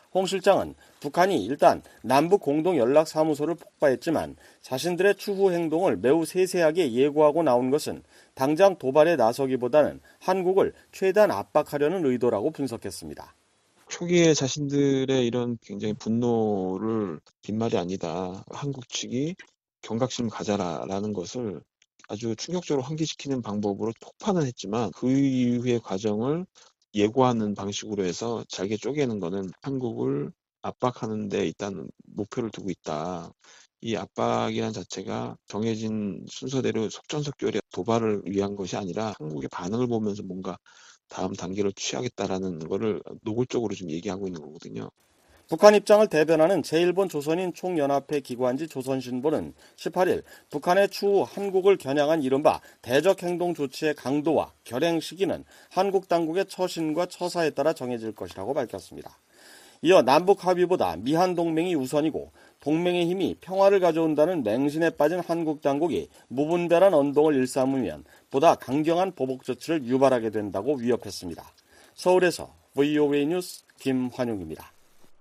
홍 실장은 북한이 일단 남북 공동연락사무소를 폭파했지만 자신들의 추후 행동을 매우 세세하게 예고하고 나온 것은 당장 도발에 나서기보다는 한국을 최대한 압박하려는 의도라고 분석했습니다. 초기에 자신들의 이런 굉장히 분노를 빈말이 아니다. 한국 측이 경각심을 가져라라는 것을 아주 충격적으로 환기시키는 방법으로 폭파는 했지만 그 이후의 과정을 예고하는 방식으로 해서 잘게 쪼개는 것은 한국을 압박하는 데 일단 목표를 두고 있다. 이 압박이란 자체가 정해진 순서대로 속전속결의 도발을 위한 것이 아니라 한국의 반응을 보면서 뭔가 다음 단계를 취하겠다라는 거를 노골적으로 좀 얘기하고 있는 거거든요. 북한 입장을 대변하는 제일본 조선인 총연합회 기관지 조선신보는 십팔일 북한의 추후 한국을 겨냥한 이른바 대적행동 조치의 강도와 결행 시기는 한국 당국의 처신과 처사에 따라 정해질 것이라고 밝혔습니다. 이어 남북 합의보다 미한 동맹이 우선이고 동맹의 힘이 평화를 가져온다는 맹신에 빠진 한국 당국이 무분별한 언동을 일삼으면 보다 강경한 보복 조치를 유발하게 된다고 위협했습니다. 서울에서 브이오에이 뉴스 김환용입니다.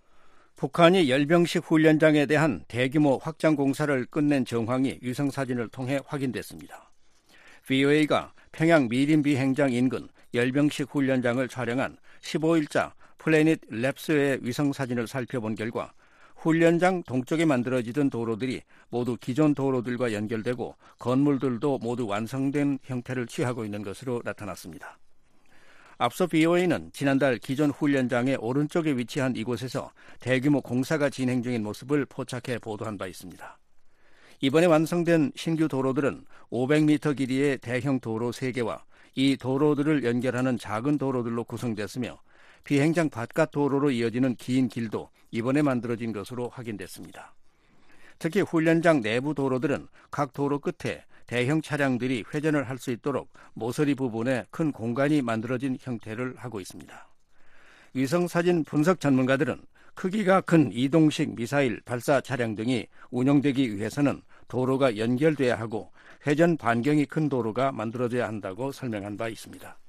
북한이 열병식 훈련장에 대한 대규모 확장 공사를 끝낸 정황이 위성사진을 통해 확인됐습니다. 브이오에이가 평양 미림 비행장 인근 열병식 훈련장을 촬영한 십오일자 플래닛 랩스의 위성사진을 살펴본 결과 훈련장 동쪽에 만들어지던 도로들이 모두 기존 도로들과 연결되고 건물들도 모두 완성된 형태를 취하고 있는 것으로 나타났습니다. 앞서 브이오에이는 지난달 기존 훈련장의 오른쪽에 위치한 이곳에서 대규모 공사가 진행 중인 모습을 포착해 보도한 바 있습니다. 이번에 완성된 신규 도로들은 오백 미터 길이의 대형 도로 세 개와 이 도로들을 연결하는 작은 도로들로 구성됐으며 비행장 바깥 도로로 이어지는 긴 길도 이번에 만들어진 것으로 확인됐습니다. 특히 훈련장 내부 도로들은 각 도로 끝에 대형 차량들이 회전을 할 수 있도록 모서리 부분에 큰 공간이 만들어진 형태를 하고 있습니다. 위성사진 분석 전문가들은 크기가 큰 이동식 미사일 발사 차량 등이 운영되기 위해서는 도로가 연결돼야 하고 회전 반경이 큰 도로가 만들어져야 한다고 설명한 바 있습니다.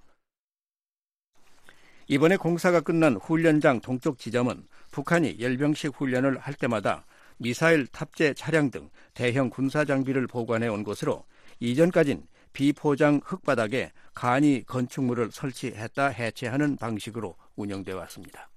이번에 공사가 끝난 훈련장 동쪽 지점은 북한이 열병식 훈련을 할 때마다 미사일 탑재 차량 등 대형 군사 장비를 보관해 온 곳으로 이전까진 비포장 흙바닥에 간이 건축물을 설치했다 해체하는 방식으로 운영되어 왔습니다.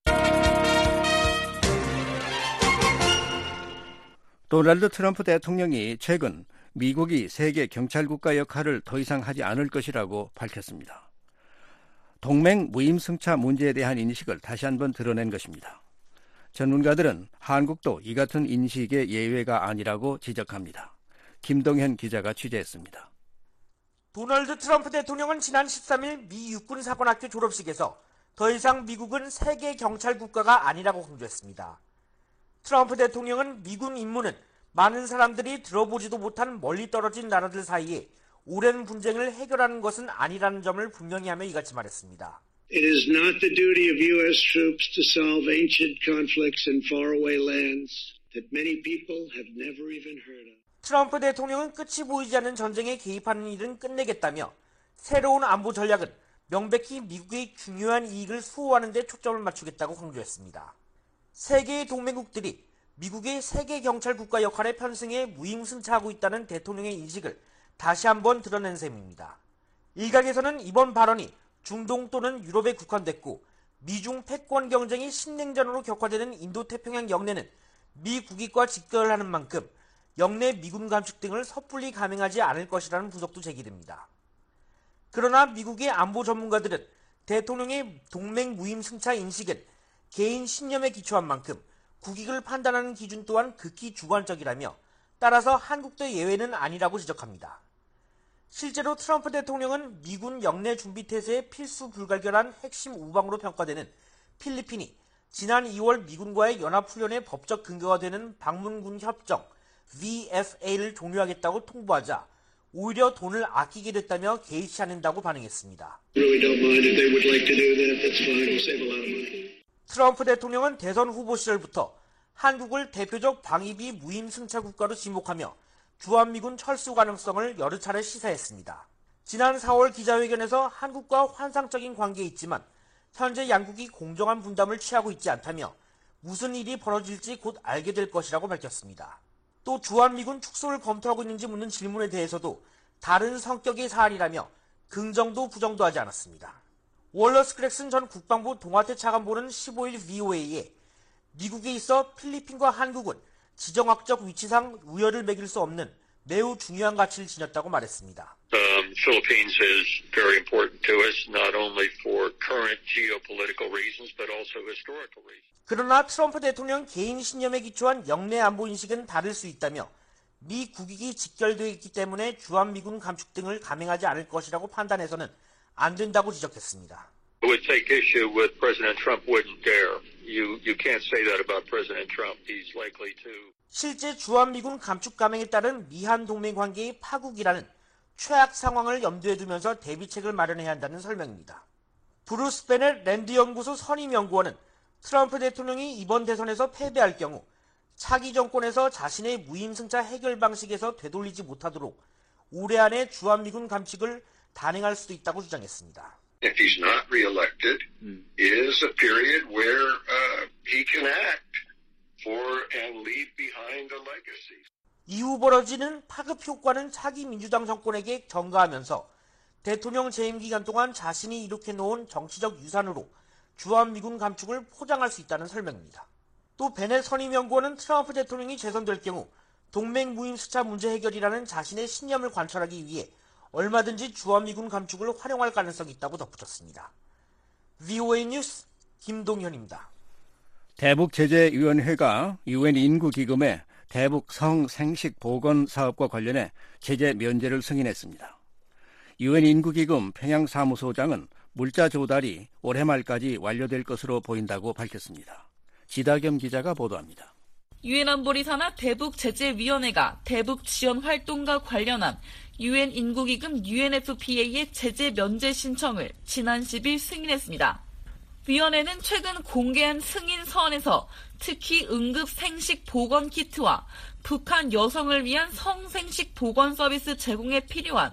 도널드 트럼프 대통령이 최근 미국이 세계 경찰국가 역할을 더 이상 하지 않을 것이라고 밝혔습니다. 동맹 무임승차 문제에 대한 인식을 다시 한번 드러낸 것입니다. 전문가들은 한국도 이 같은 인식의 예외가 아니라고 지적합니다. 김동현 기자가 취재했습니다. 도널드 트럼프 대통령은 지난 십삼일 미 육군사관학교 졸업식에서 더 이상 미국은 세계 경찰 국가가 아니라고 강조했습니다. 트럼프 대통령은 미군 임무는 많은 사람들이 들어보지도 못한 멀리 떨어진 나라들 사이에 오랜 분쟁을 해결하는 것은 아니라는 점을 분명히 하며 이같이 말했습니다. It is not the duty of U S troops to solve ancient conflicts in faraway lands that many people have never even heard of. 트럼프 대통령은 끝이 보이지 않는 전쟁에 개입하는 일은 끝내겠다며 새로운 안보 전략은 명백히 미국의 중요한 이익을 수호하는 데 초점을 맞추겠다고 강조했습니다. 세계의 동맹국들이 미국의 세계 경찰 국가 역할에 편승해 무임승차하고 있다는 대통령의 인식을 다시 한번 드러낸 셈입니다. 일각에서는 이번 발언이 중동 또는 유럽에 국한됐고 미중 패권 경쟁이 신냉전으로 격화되는 인도태평양 영내는 미 국익과 직결하는 만큼 영내 미군 감축 등을 섣불리 감행하지 않을 것이라는 분석도 제기됩니다. 그러나 미국의 안보 전문가들은 대통령의 동맹 무임 승차 인식은 개인 신념에 기초한 만큼 국익을 판단하는 기준 또한 극히 주관적이라며 따라서 한국도 예외는 아니라고 지적합니다. 실제로 트럼프 대통령은 미군 영내 준비태세의 필수 불가결한 핵심 우방으로 평가되는 필리핀이 지난 이월 미군과의 연합훈련의 법적 근거가 되는 방문군 협정 브이에프에이를 종료하겠다고 통보하자 오히려 돈을 아끼게 됐다며 개의치 않는다고 반응했습니다. 트럼프 대통령은 대선 후보 시절부터 한국을 대표적 방위비 무임 승차 국가로 지목하며 주한미군 철수 가능성을 여러 차례 시사했습니다. 지난 사월 기자회견에서 한국과 환상적인 관계에 있지만 현재 양국이 공정한 분담을 취하고 있지 않다며 무슨 일이 벌어질지 곧 알게 될 것이라고 밝혔습니다. 또 주한미군 축소를 검토하고 있는지 묻는 질문에 대해서도 다른 성격의 사안이라며 긍정도 부정도 하지 않았습니다. 월러스 클렉슨 전 국방부 동아태 차관보는 십오일 브이오에이에 미국에 있어 필리핀과 한국은 지정학적 위치상 우열을 매길 수 없는 매우 중요한 가치를 지녔다고 말했습니다. Um, Philippines is very important to us, not only for current geopolitical reasons, but also historical reasons. 그러나 트럼프 대통령 개인 신념에 기초한 영내 안보 인식은 다를 수 있다며 미 국익이 직결되어 있기 때문에 주한미군 감축 등을 감행하지 않을 것이라고 판단해서는 안 된다고 지적했습니다. I would take issue with President Trump wouldn't dare. You, you can't say that about President Trump. He's likely to. 실제 주한미군 감축 감행에 따른 미한 동맹 관계의 파국이라는 최악 상황을 염두에 두면서 대비책을 마련해야 한다는 설명입니다. 브루스 베넷 랜드 연구소 선임 연구원은 트럼프 대통령이 이번 대선에서 패배할 경우 차기 정권에서 자신의 무임승차 해결 방식에서 되돌리지 못하도록 올해 안에 주한미군 감축을 단행할 수도 있다고 주장했습니다. If he's not reelected, mm. is a period where uh, he can act for and leave behind a legacy. 이후 벌어지는 파급 효과는 차기 민주당 정권에게 전가하면서 대통령 재임 기간 동안 자신이 이룩해 놓은 정치적 유산으로 주한미군 감축을 포장할 수 있다는 설명입니다. 또 베넷 선임 연구원은 트럼프 대통령이 재선될 경우 동맹 무임 수차 문제 해결이라는 자신의 신념을 관철하기 위해 얼마든지 주한미군 감축을 활용할 가능성이 있다고 덧붙였습니다. 브이오에이 뉴스 김동현입니다. 대북제재위원회가 유엔 인구기금의 대북 성생식 보건 사업과 관련해 제재 면제를 승인했습니다. 유엔 인구기금 평양사무소장은 물자 조달이 올해 말까지 완료될 것으로 보인다고 밝혔습니다. 지다겸 기자가 보도합니다. 유엔 안보리 산하 대북제재위원회가 대북 지원 활동과 관련한 유엔 인구기금 유엔에프피에이의 제재 면제 신청을 지난 십일 승인했습니다. 위원회는 최근 공개한 승인 서한에서 특히 응급 생식 보건 키트와 북한 여성을 위한 성생식 보건 서비스 제공에 필요한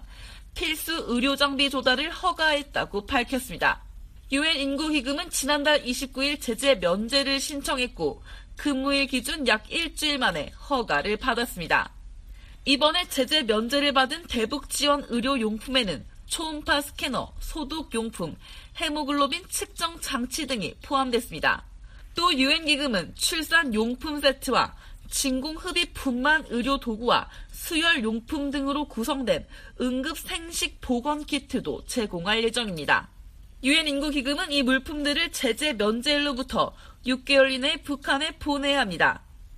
필수 의료 장비 조달을 허가했다고 밝혔습니다. 유엔 인구기금은 지난달 이십구일 제재 면제를 신청했고 근무일 기준 약 일주일 만에 허가를 받았습니다. 이번에 제재 면제를 받은 대북 지원 의료용품에는 초음파 스캐너, 소독용품, 헤모글로빈 측정 장치 등이 포함됐습니다. 또 유엔 기금은 출산 용품 세트와 진공 흡입 분만 의료 도구와 수혈 용품 등으로 구성된 응급 생식 보건 키트도 제공할 예정입니다. 유엔 인구기금은 이 물품들을 제재 면제일로부터 육 개월 이내에 북한에 보내야 합니다.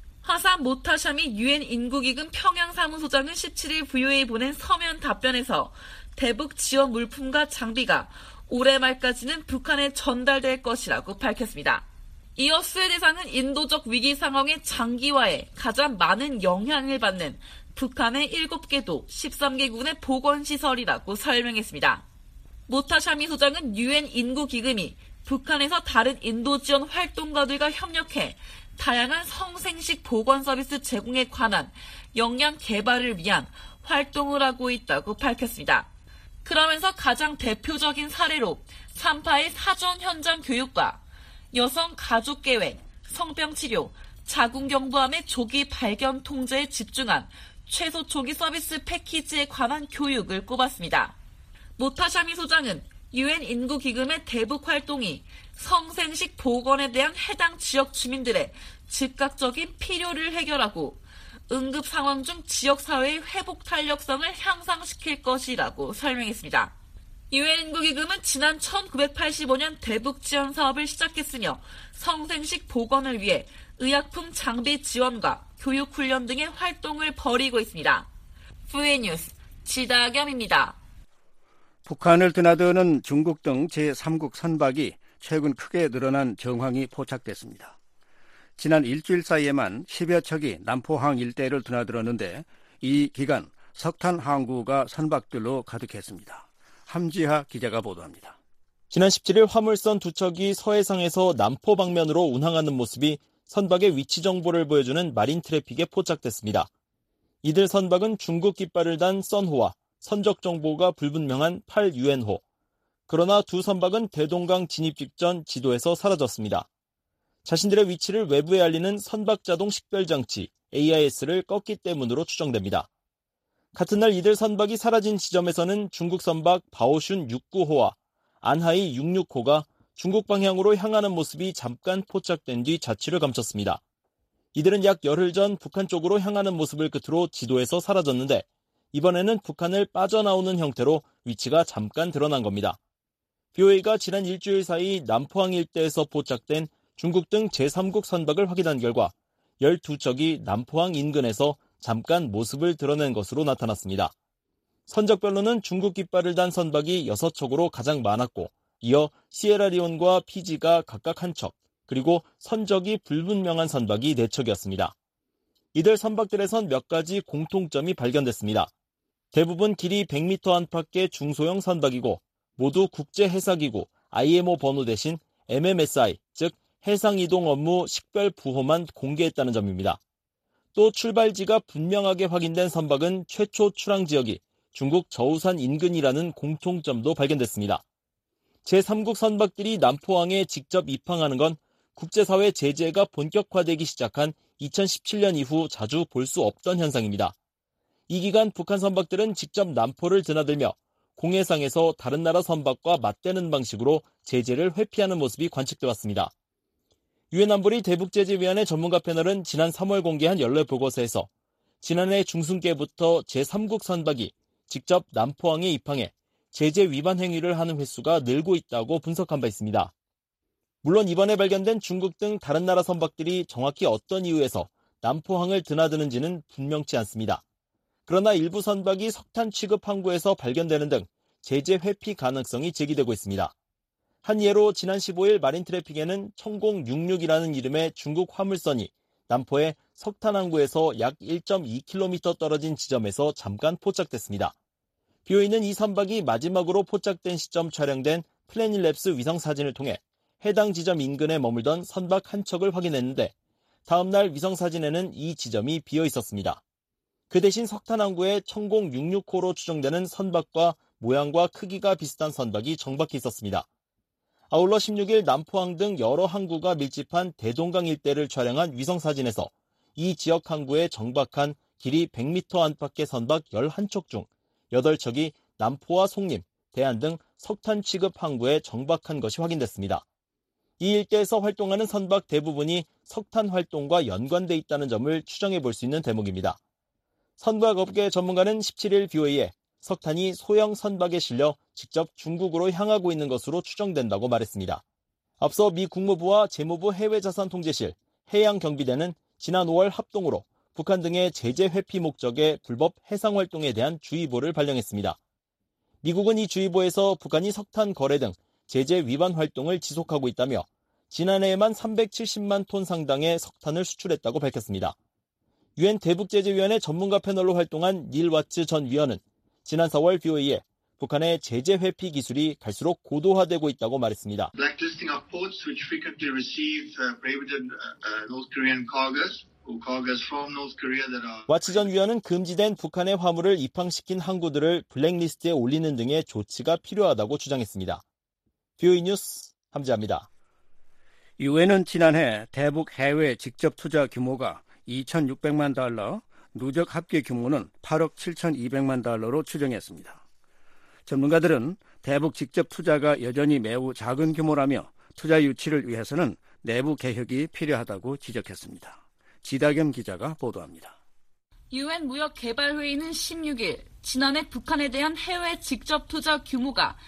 하사 모타샤미 유엔 인구기금 평양사무소장은 십칠일 브이오에이 보낸 서면 답변에서 대북 지원 물품과 장비가 올해 말까지는 북한에 전달될 것이라고 밝혔습니다. 이어 수혜 대상은 인도적 위기 상황의 장기화에 가장 많은 영향을 받는 북한의 일곱 개 도 십삼 개국의 보건시설이라고 설명했습니다. 모타샤미 소장은 유엔 인구기금이 북한에서 다른 인도 지원 활동가들과 협력해 다양한 성생식 보건 서비스 제공에 관한 역량 개발을 위한 활동을 하고 있다고 밝혔습니다. 그러면서 가장 대표적인 사례로 산파의 사전 현장 교육과 여성 가족 계획, 성병 치료, 자궁경부암의 조기 발견 통제에 집중한 최소 초기 서비스 패키지에 관한 교육을 꼽았습니다. 모타샤미 소장은 유엔 인구기금의 대북 활동이 성생식 보건에 대한 해당 지역 주민들의 즉각적인 필요를 해결하고 응급 상황 중 지역사회의 회복 탄력성을 향상시킬 것이라고 설명했습니다. 유엔 인구기금은 지난 천구백팔십오년 대북 지원 사업을 시작했으며 성생식 보건을 위해 의약품 장비 지원과 교육 훈련 등의 활동을 벌이고 있습니다. 브이오에이 뉴스 지다겸입니다. 북한을 드나드는 중국 등 제삼국 선박이 최근 크게 늘어난 정황이 포착됐습니다. 지난 일주일 사이에만 십여 척이 남포항 일대를 드나들었는데 이 기간 석탄 항구가 선박들로 가득했습니다. 함지하 기자가 보도합니다. 지난 십칠일 화물선 두 척이 서해상에서 남포 방면으로 운항하는 모습이 선박의 위치 정보를 보여주는 마린 트래픽에 포착됐습니다. 이들 선박은 중국 깃발을 단 썬호와 선적 정보가 불분명한 팔 유엔호. 그러나 두 선박은 대동강 진입 직전 지도에서 사라졌습니다. 자신들의 위치를 외부에 알리는 선박자동 식별장치 에이아이에스를 껐기 때문으로 추정됩니다. 같은 날 이들 선박이 사라진 지점에서는 중국 선박 바오슌 육십구 호와 안하이 육십육 호가 중국 방향으로 향하는 모습이 잠깐 포착된 뒤 자취를 감췄습니다. 이들은 약 열흘 전 북한 쪽으로 향하는 모습을 끝으로 지도에서 사라졌는데 이번에는 북한을 빠져나오는 형태로 위치가 잠깐 드러난 겁니다. 비오에이가 지난 일주일 사이 남포항 일대에서 포착된 중국 등 제삼국 선박을 확인한 결과 열두 척이 남포항 인근에서 잠깐 모습을 드러낸 것으로 나타났습니다. 선적별로는 중국 깃발을 단 선박이 여섯 척으로 가장 많았고 이어 시에라리온과 피지가 각각 한 척, 그리고 선적이 불분명한 선박이 네 척이었습니다. 이들 선박들에선 몇 가지 공통점이 발견됐습니다. 대부분 길이 백 미터 안팎의 중소형 선박이고 모두 국제해사기구 아이엠오 번호 대신 엠엠에스아이, 즉 해상이동 업무 식별부호만 공개했다는 점입니다. 또 출발지가 분명하게 확인된 선박은 최초 출항 지역이 중국 저우산 인근이라는 공통점도 발견됐습니다. 제삼국 선박들이 남포항에 직접 입항하는 건 국제사회 제재가 본격화되기 시작한 이천십칠 년 이후 자주 볼 수 없던 현상입니다. 이 기간 북한 선박들은 직접 남포를 드나들며 공해상에서 다른 나라 선박과 맞대는 방식으로 제재를 회피하는 모습이 관측돼 왔습니다. 유엔 안보리 대북제재위원회 전문가 패널은 지난 삼월 공개한 연례 보고서에서 지난해 중순께부터 제삼국 선박이 직접 남포항에 입항해 제재 위반 행위를 하는 횟수가 늘고 있다고 분석한 바 있습니다. 물론 이번에 발견된 중국 등 다른 나라 선박들이 정확히 어떤 이유에서 남포항을 드나드는지는 분명치 않습니다. 그러나 일부 선박이 석탄 취급 항구에서 발견되는 등 제재 회피 가능성이 제기되고 있습니다. 한 예로 지난 십오일 마린 트래픽에는 천육십육이라는 이름의 중국 화물선이 남포의 석탄 항구에서 약 일 점 이 킬로미터 떨어진 지점에서 잠깐 포착됐습니다. 비오에이는 이 선박이 마지막으로 포착된 시점 촬영된 플래닛랩스 위성사진을 통해 해당 지점 인근에 머물던 선박 한 척을 확인했는데 다음 날 위성사진에는 이 지점이 비어 있었습니다. 그 대신 석탄 항구에 천육십육 호로 추정되는 선박과 모양과 크기가 비슷한 선박이 정박해 있었습니다. 아울러 십육일 남포항 등 여러 항구가 밀집한 대동강 일대를 촬영한 위성사진에서 이 지역 항구에 정박한 길이 백 미터 안팎의 선박 열한 척 중 여덟 척이 남포와 송림, 대안 등 석탄 취급 항구에 정박한 것이 확인됐습니다. 이 일대에서 활동하는 선박 대부분이 석탄 활동과 연관돼 있다는 점을 추정해 볼 수 있는 대목입니다. 선박업계 전문가는 십칠일 비오에이에 석탄이 소형 선박에 실려 직접 중국으로 향하고 있는 것으로 추정된다고 말했습니다. 앞서 미 국무부와 재무부 해외자산통제실, 해양경비대는 지난 오월 합동으로 북한 등의 제재 회피 목적의 불법 해상활동에 대한 주의보를 발령했습니다. 미국은 이 주의보에서 북한이 석탄 거래 등 제재 위반 활동을 지속하고 있다며 지난해에만 삼백칠십만 톤 상당의 석탄을 수출했다고 밝혔습니다. 유엔 대북제재위원회 전문가 패널로 활동한 닐 와츠 전 위원은 지난 사월 비오에이에 북한의 제재 회피 기술이 갈수록 고도화되고 있다고 말했습니다. Blacklisting of ports which frequently receive uh, prohibited uh, North Korean cargoes or cargoes from North Korea that are 와츠 전 위원은 금지된 북한의 화물을 입항시킨 항구들을 블랙리스트에 올리는 등의 조치가 필요하다고 주장했습니다. 비오에이 뉴스 함지아입니다. 유엔은 지난해 대북 해외 직접 투자 규모가 이천육백만 달러, 누적 합계 규모는 팔억 칠천이백만 달러로 추정했습니다. 전문가들은 대북 직접 투자가 여전히 매우 작은 규모라며 투자 유치를 위해서는 내부 개혁이 필요하다고 지적했습니다. 지다겸 기자가 보도합니다. 유엔 무역개발회의는 십육일 지난해 북한에 대한 해외 직접 투자 규모가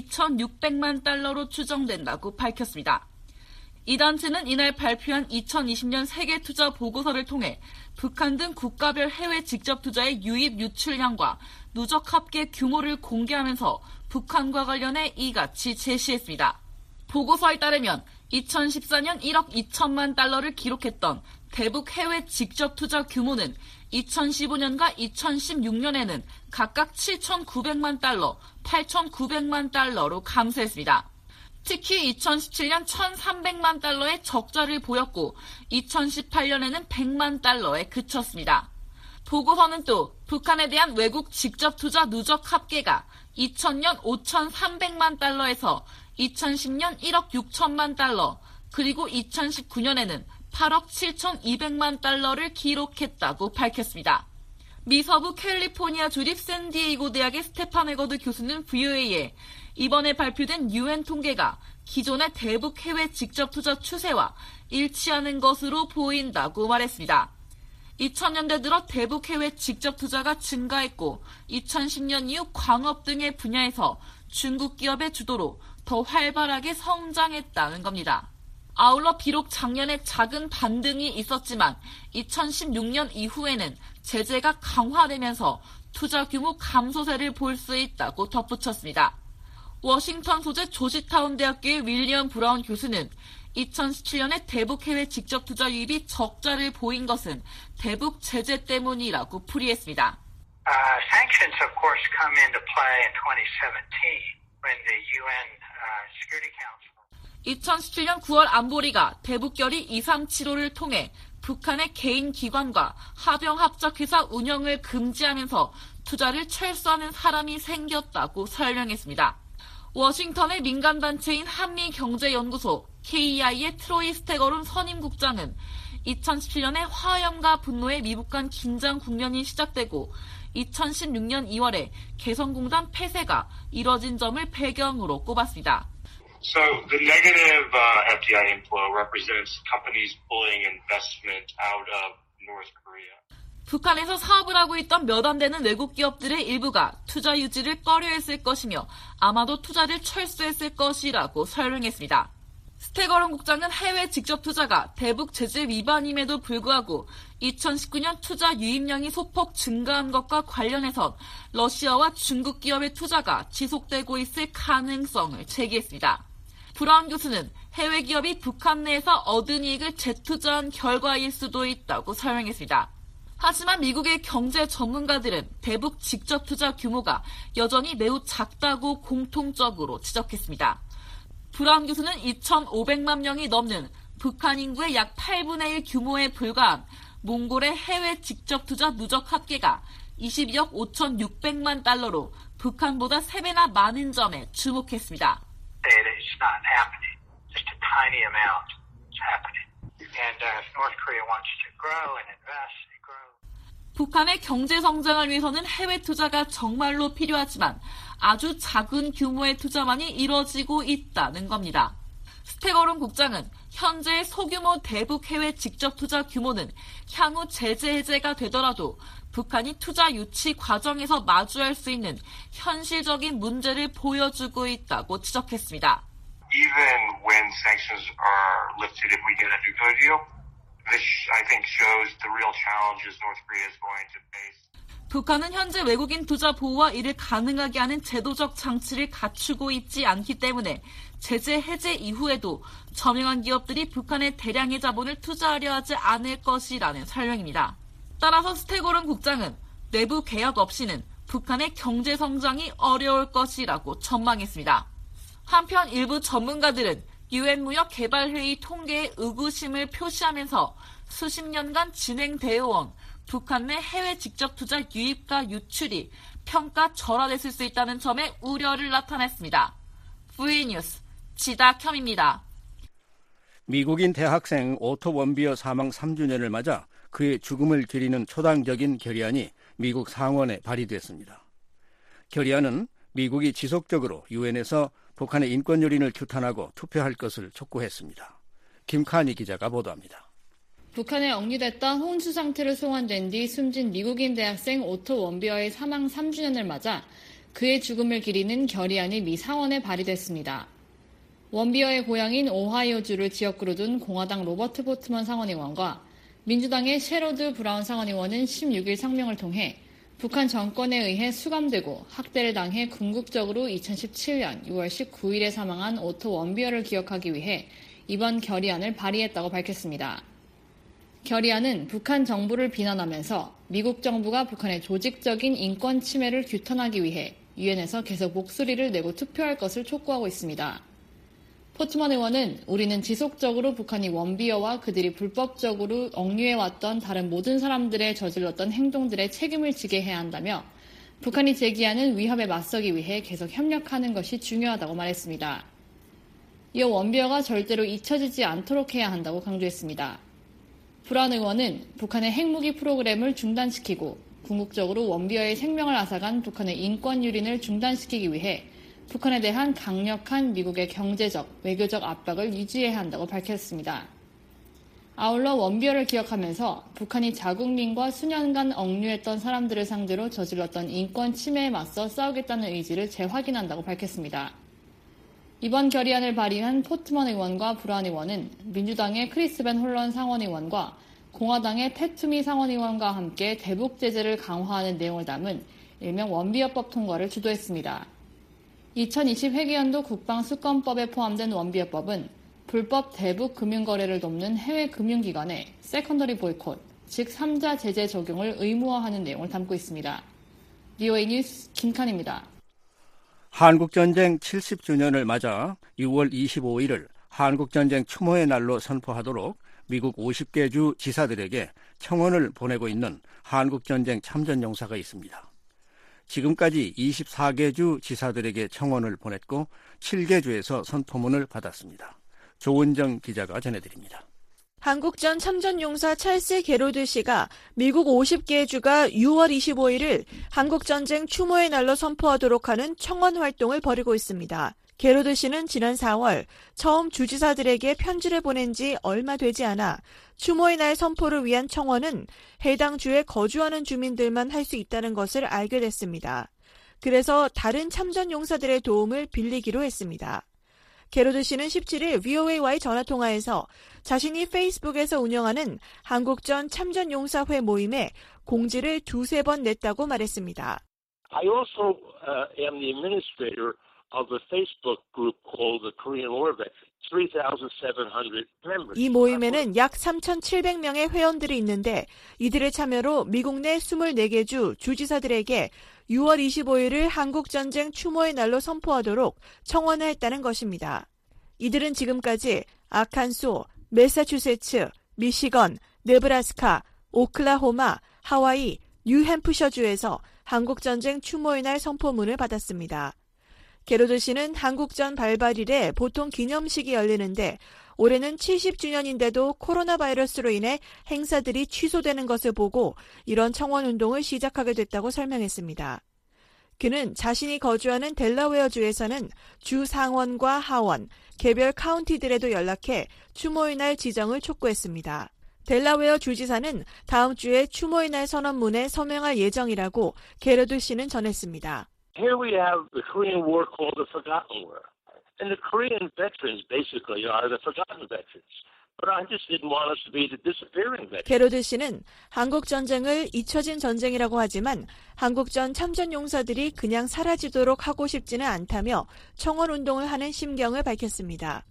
이천육백만 달러로 추정된다고 밝혔습니다. 이 단체는 이날 발표한 이천이십 년 세계 투자 보고서를 통해 북한 등 국가별 해외 직접 투자의 유입 유출량과 누적 합계 규모를 공개하면서 북한과 관련해 이같이 제시했습니다. 보고서에 따르면 이천십사 년 일억 이천만 달러를 기록했던 대북 해외 직접 투자 규모는 이천십오 년과 이천십육 년에는 각각 칠천구백만 달러, 팔천구백만 달러로 감소했습니다. 특히 이천십칠 년 천삼백만 달러의 적자를 보였고 이천십팔 년에는 백만 달러에 그쳤습니다. 보고서는 또 북한에 대한 외국 직접 투자 누적 합계가 이천 년 오천삼백만 달러에서 이천십 년 일억 육천만 달러, 그리고 이천십구 년에는 팔억 칠천이백만 달러를 기록했다고 밝혔습니다. 미 서부 캘리포니아 주립 샌디에이고 대학의 스테판 에거드 교수는 브이오에이에 이번에 발표된 유엔 통계가 기존의 대북 해외 직접 투자 추세와 일치하는 것으로 보인다고 말했습니다. 이천 년대 들어 대북 해외 직접 투자가 증가했고 이천십 년 이후 광업 등의 분야에서 중국 기업의 주도로 더 활발하게 성장했다는 겁니다. 아울러 비록 작년에 작은 반등이 있었지만 이천십육 년 이후에는 제재가 강화되면서 투자 규모 감소세를 볼 수 있다고 덧붙였습니다. 워싱턴 소재 조지타운 대학교의 윌리엄 브라운 교수는 이천십칠 년에 대북 해외 직접 투자 유입이 적자를 보인 것은 대북 제재 때문이라고 풀이했습니다. Uh, sanctions, of course, come into play in twenty seventeen when the 유엔 uh, Security Council. 이천십칠 년 구월 안보리가 대북결의 이삼칠오를 통해 북한의 개인 기관과 하병합작회사 운영을 금지하면서 투자를 철수하는 사람이 생겼다고 설명했습니다. 워싱턴의 민간단체인 한미경제연구소 케이이아이의 트로이 스테거론 선임국장은 이천십칠 년에 화염과 분노의 미북 간 긴장 국면이 시작되고 이천십육 년 이월에 개성공단 폐쇄가 이뤄진 점을 배경으로 꼽았습니다. So the negative uh, 에프디아이 inflow represents companies pulling investment out of North Korea. 북한에서 사업을 하고 있던 몇 안 되는 외국 기업들의 일부가 투자 유지를 꺼려했을 것이며 아마도 투자를 철수했을 것이라고 설명했습니다. 스테거론 국장은 해외 직접 투자가 대북 제재 위반임에도 불구하고 이천십구 년 투자 유입량이 소폭 증가한 것과 관련해서 러시아와 중국 기업의 투자가 지속되고 있을 가능성을 제기했습니다. 브라운 교수는 해외 기업이 북한 내에서 얻은 이익을 재투자한 결과일 수도 있다고 설명했습니다. 하지만 미국의 경제 전문가들은 대북 직접 투자 규모가 여전히 매우 작다고 공통적으로 지적했습니다. 브라운 교수는 이천오백만 명이 넘는 북한 인구의 약 팔분의 일 규모에 불과한 몽골의 해외 직접 투자 누적 합계가 이십이억 오천육백만 달러로 북한보다 세 배나 많은 점에 주목했습니다. It's not happening. Just a tiny amount is happening. And uh, if North Korea wants to grow and invest, it grows. 북한의 경제 성장을 위해서는 해외 투자가 정말로 필요하지만 아주 작은 규모의 투자만이 이뤄지고 있다는 겁니다. 스테거론 국장은 현재의 소규모 대북 해외 직접 투자 규모는 향후 제재 해제가 되더라도 북한이 투자 유치 과정에서 마주할 수 있는 현실적인 문제를 보여주고 있다고 지적했습니다. Even when sanctions are lifted, if we get a nuclear deal, this I think shows the real challenges North Korea is going to face. 북한은 현재 외국인 투자 보호와 이를 가능하게 하는 제도적 장치를 갖추고 있지 않기 때문에 제재 해제 이후에도 저명한 기업들이 북한의 대량의 자본을 투자하려 하지 않을 것이라는 설명입니다. 따라서 스테고론 국장은 내부 개혁 없이는 북한의 경제 성장이 어려울 것이라고 전망했습니다. 한편 일부 전문가들은 유엔 무역개발회의 통계에 의구심을 표시하면서 수십 년간 진행되어 온 북한 내 해외 직접 투자 유입과 유출이 평가 절하됐을 수 있다는 점에 우려를 나타냈습니다. 브이오에이 뉴스 지다켬입니다. 미국인 대학생 오토 원비어 사망 삼 주년을 맞아 그의 죽음을 기리는 초당적인 결의안이 미국 상원에 발의됐습니다. 결의안은 미국이 지속적으로 유엔에서 북한의 인권 요린을 규탄하고 투표할 것을 촉구했습니다. 김카니 기자가 보도합니다. 북한에 억류됐던 혼수 상태로 송환된 뒤 숨진 미국인 대학생 오토 원비어의 사망 삼 주년을 맞아 그의 죽음을 기리는 결의안이 미 상원에 발의됐습니다. 원비어의 고향인 오하이오주를 지역구로 둔 공화당 로버트 보트먼 상원의원과 민주당의 셰로드 브라운 상원의원은 십육 일 성명을 통해 북한 정권에 의해 수감되고 학대를 당해 궁극적으로 이천십칠 년 유월 십구 일에 사망한 오토 원비어를 기억하기 위해 이번 결의안을 발의했다고 밝혔습니다. 결의안은 북한 정부를 비난하면서 미국 정부가 북한의 조직적인 인권 침해를 규탄하기 위해 유엔에서 계속 목소리를 내고 투표할 것을 촉구하고 있습니다. 포트먼 의원은 우리는 지속적으로 북한이 원비어와 그들이 불법적으로 억류해왔던 다른 모든 사람들의 저질렀던 행동들의 책임을 지게 해야 한다며 북한이 제기하는 위협에 맞서기 위해 계속 협력하는 것이 중요하다고 말했습니다. 이어 원비어가 절대로 잊혀지지 않도록 해야 한다고 강조했습니다. 불안 의원은 북한의 핵무기 프로그램을 중단시키고 궁극적으로 원비어의 생명을 앗아간 북한의 인권 유린을 중단시키기 위해 북한에 대한 강력한 미국의 경제적, 외교적 압박을 유지해야 한다고 밝혔습니다. 아울러 원비어를 기억하면서 북한이 자국민과 수년간 억류했던 사람들을 상대로 저질렀던 인권 침해에 맞서 싸우겠다는 의지를 재확인한다고 밝혔습니다. 이번 결의안을 발의한 포트먼 의원과 브라운 의원은 민주당의 크리스벤 홀런 상원의원과 공화당의 패투미 상원의원과 함께 대북 제재를 강화하는 내용을 담은 일명 원비어법 통과를 주도했습니다. 이천이십 회계연도 국방수권법에 포함된 원비어법은 불법 대북 금융거래를 돕는 해외 금융기관에 세컨더리 보이콧, 즉 삼자 제재 적용을 의무화하는 내용을 담고 있습니다. 비오에이 뉴스 김칸입니다. 한국전쟁 칠십 주년을 맞아 유월 이십오일을 한국전쟁 추모의 날로 선포하도록 미국 오십 개 주 지사들에게 청원을 보내고 있는 한국전쟁 참전용사가 있습니다. 지금까지 이십사 개 주 지사들에게 청원을 보냈고 칠 개 주에서 선포문을 받았습니다. 조은정 기자가 전해드립니다. 한국전 참전용사 찰스 게로드 씨가 미국 오십 개 주가 유월 이십오일을 한국전쟁 추모의 날로 선포하도록 하는 청원 활동을 벌이고 있습니다. 게로드 씨는 지난 사월 처음 주지사들에게 편지를 보낸 지 얼마 되지 않아 추모의 날 선포를 위한 청원은 해당 주에 거주하는 주민들만 할 수 있다는 것을 알게 됐습니다. 그래서 다른 참전용사들의 도움을 빌리기로 했습니다. 게로드 씨는 십칠일 브이오에이와의 전화통화에서 자신이 페이스북에서 운영하는 한국전 참전용사회 모임에 공지를 두세 번 냈다고 말했습니다. I also uh, am the administrator of a Facebook group called the Korean War Veterans. three thousand seven hundred members. 이 모임에는 약 삼천칠백 명의 회원들이 있는데 이들의 참여로 미국 내 이십사 개 주 주지사들에게 유월 이십오일을 한국전쟁 추모의 날로 선포하도록 청원을 했다는 것입니다. 이들은 지금까지 아칸소, 매사추세츠, 미시건, 네브라스카, 오클라호마, 하와이, 뉴햄프셔주에서 한국전쟁 추모의 날 선포문을 받았습니다. 게로드 씨는 한국전 발발일에 보통 기념식이 열리는데 올해는 칠십 주년인데도 코로나 바이러스로 인해 행사들이 취소되는 것을 보고 이런 청원운동을 시작하게 됐다고 설명했습니다. 그는 자신이 거주하는 델라웨어주에서는 주 상원과 하원, 개별 카운티들에도 연락해 추모의 날 지정을 촉구했습니다. 델라웨어 주지사는 다음 주에 추모의 날 선언문에 서명할 예정이라고 게로드 씨는 전했습니다. Here we have the Korean War called the Forgotten War. And the Korean veterans basically are the forgotten veterans. But I just didn't want us to be the disappearing veterans. 게로드 씨는 한국 전쟁을 잊혀진 전쟁이라고 하지만 한국전 참전 용사들이 그냥 사라지도록 하고 싶지는 않다며 청원 운동을 하는 심경을 밝혔습니다.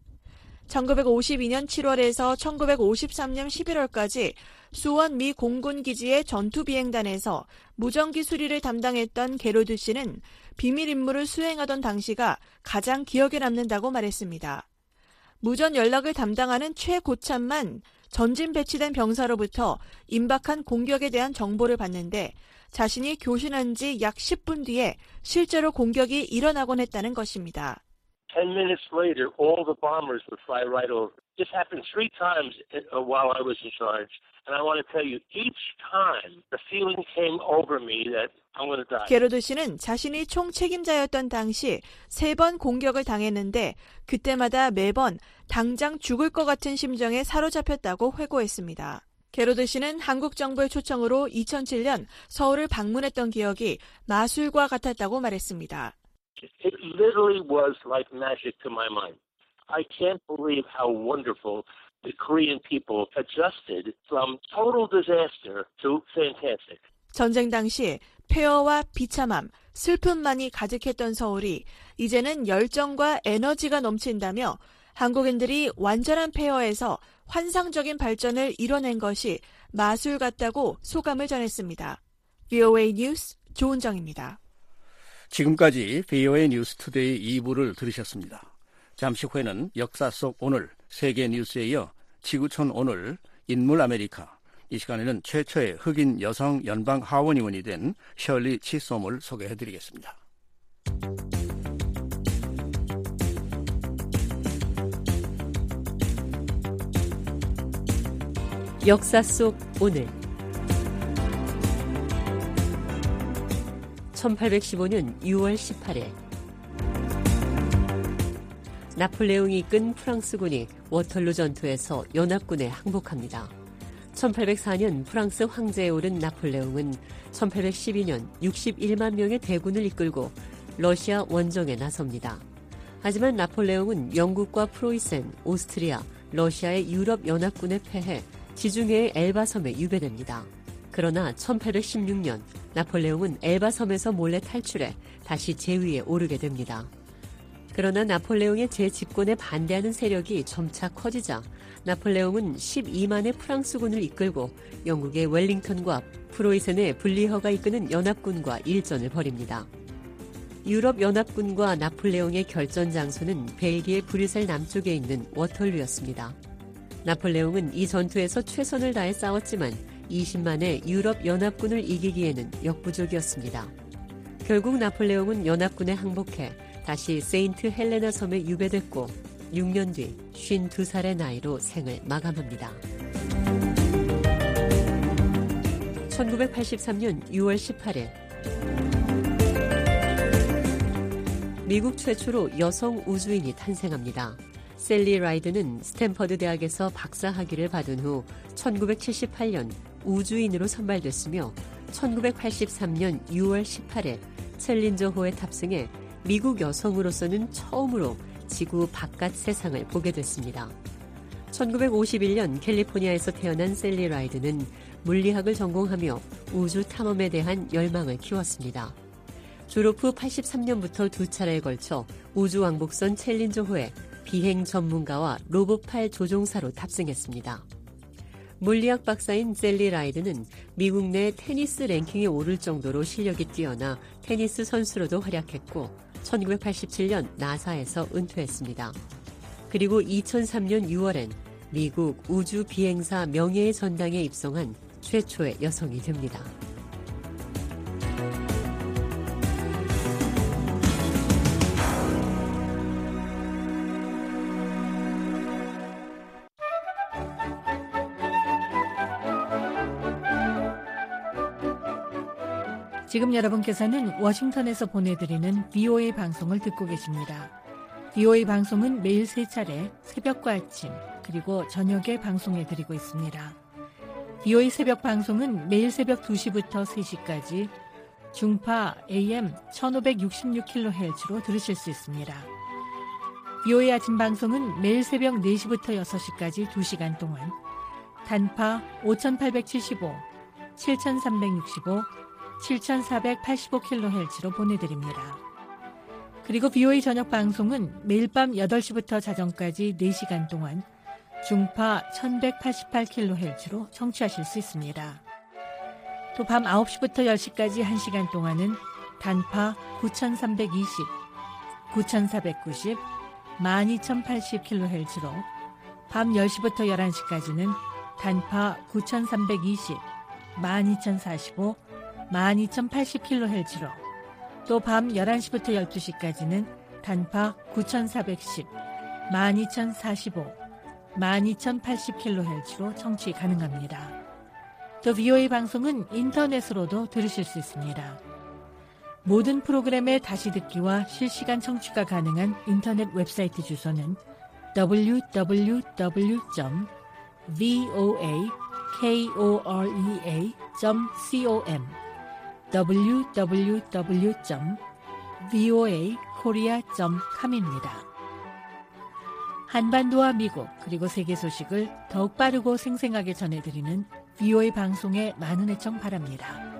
천구백오십이년 칠월에서 천구백오십삼년 십일월까지 수원 미 공군기지의 전투비행단에서 무전기 수리를 담당했던 게로드 씨는 비밀 임무를 수행하던 당시가 가장 기억에 남는다고 말했습니다. 무전 연락을 담당하는 최고참만 전진 배치된 병사로부터 임박한 공격에 대한 정보를 받는데 자신이 교신한 지 약 십 분 뒤에 실제로 공격이 일어나곤 했다는 것입니다. Ten minutes later, all the bombers would fly right over. This happened three times while I was in charge. And I want to tell you, each time the feeling came over me that I'm going to die. 게로드 씨는 자신이 총 책임자였던 당시 세 번 공격을 당했는데 그때마다 매번 당장 죽을 것 같은 심정에 사로잡혔다고 회고했습니다. 게로드 씨는 한국 정부의 초청으로 이천칠년 서울을 방문했던 기억이 마술과 같았다고 말했습니다. It literally was like magic to my mind. I can't believe how wonderful the Korean people adjusted from total disaster to fantastic. 전쟁 당시 폐허와 비참함, 슬픔만이 가득했던 서울이 이제는 열정과 에너지가 넘친다며 한국인들이 완전한 폐허에서 환상적인 발전을 이뤄낸 것이 마술 같다고 소감을 전했습니다. 브이오에이 뉴스 조은정입니다. 지금까지 브이오에이 뉴스 투데이 이 부를 들으셨습니다. 잠시 후에는 역사 속 오늘 세계 뉴스에 이어 지구촌 오늘 인물 아메리카, 이 시간에는 최초의 흑인 여성 연방 하원의원이 된 셜리 치솜을 소개해드리겠습니다. 역사 속 오늘 천팔백십오 년 유월 십팔일 나폴레옹이 이끈 프랑스군이 워털루 전투에서 연합군에 항복합니다. 천팔백사 년 프랑스 황제에 오른 나폴레옹은 천팔백십이 년 육십일만 명의 대군을 이끌고 러시아 원정에 나섭니다. 하지만 나폴레옹은 영국과 프로이센, 오스트리아, 러시아의 유럽 연합군에 패해 지중해의 엘바섬에 유배됩니다. 그러나 천팔백십육 년 나폴레옹은 엘바섬에서 몰래 탈출해 다시 제위에 오르게 됩니다. 그러나 나폴레옹의 재집권에 반대하는 세력이 점차 커지자 나폴레옹은 십이만의 프랑스군을 이끌고 영국의 웰링턴과 프로이센의 블리허가 이끄는 연합군과 일전을 벌입니다. 유럽 연합군과 나폴레옹의 결전 장소는 벨기에 브뤼셀 남쪽에 있는 워털루였습니다. 나폴레옹은 이 전투에서 최선을 다해 싸웠지만 이십만의 유럽 연합군을 이기기에는 역부족이었습니다. 결국 나폴레옹은 연합군에 항복해 다시 세인트 헬레나 섬에 유배됐고 육 년 뒤 쉰두 살의 나이로 생을 마감합니다. 천구백팔십삼 년 유월 십팔일 미국 최초로 여성 우주인이 탄생합니다. 셀리 라이드는 스탠퍼드 대학에서 박사 학위를 받은 후 천구백칠십팔 년 우주인으로 선발됐으며 천구백팔십삼 년 유월 십팔일 챌린저호에 탑승해 미국 여성으로서는 처음으로 지구 바깥 세상을 보게 됐습니다. 천구백오십일 년 캘리포니아에서 태어난 셀리 라이드는 물리학을 전공하며 우주 탐험에 대한 열망을 키웠습니다. 졸업 후 팔십삼 년부터 두 차례에 걸쳐 우주왕복선 챌린저호에 비행 전문가와 로봇팔 조종사로 탑승했습니다. 물리학 박사인 셀리 라이드는 미국 내 테니스 랭킹에 오를 정도로 실력이 뛰어나 테니스 선수로도 활약했고 천구백팔십칠 년 나사에서 은퇴했습니다. 그리고 이천삼 년 유월엔 미국 우주 비행사 명예의 전당에 입성한 최초의 여성이 됩니다. 지금 여러분께서는 워싱턴에서 보내드리는 브이오에이 방송을 듣고 계십니다. 브이오에이 방송은 매일 세 차례 새벽과 아침 그리고 저녁에 방송해드리고 있습니다. 브이오에이 새벽 방송은 매일 새벽 두 시부터 세 시까지 중파 에이엠 천오백육십육 킬로헤르츠로 들으실 수 있습니다. 브이오에이 아침 방송은 매일 새벽 네 시부터 여섯 시까지 두 시간 동안 단파 오천팔백칠십오, 칠천삼백육십오, 칠천사백팔십오 킬로헤르츠로 보내드립니다. 그리고 브이오에이 저녁 방송은 매일 밤 여덟 시부터 자정까지 네 시간 동안 중파 천백팔십팔 킬로헤르츠로 청취하실 수 있습니다. 또 밤 아홉 시부터 열 시까지 한 시간 동안은 단파 구천삼백이십, 구천사백구십, 만 이천팔십 킬로헤르츠로 밤 열 시부터 열한 시까지는 단파 구천삼백이십, 만 이천사십오, 만 이천팔십 킬로헤르츠로 또 밤 열한 시부터 열두 시까지는 단파 구천사백십, 만 이천사십오, 만 이천팔십 킬로헤르츠로 청취 가능합니다. 또 브이오에이 방송은 인터넷으로도 들으실 수 있습니다. 모든 프로그램의 다시 듣기와 실시간 청취가 가능한 인터넷 웹사이트 주소는 더블유 더블유 더블유 점 브이오에이 코리아 점 컴 더블유 더블유 더블유 점 브이오에이 코리아 점 컴입니다. 한반도와 미국 그리고 세계 소식을 더욱 빠르고 생생하게 전해드리는 브이오에이 방송에 많은 애청 바랍니다.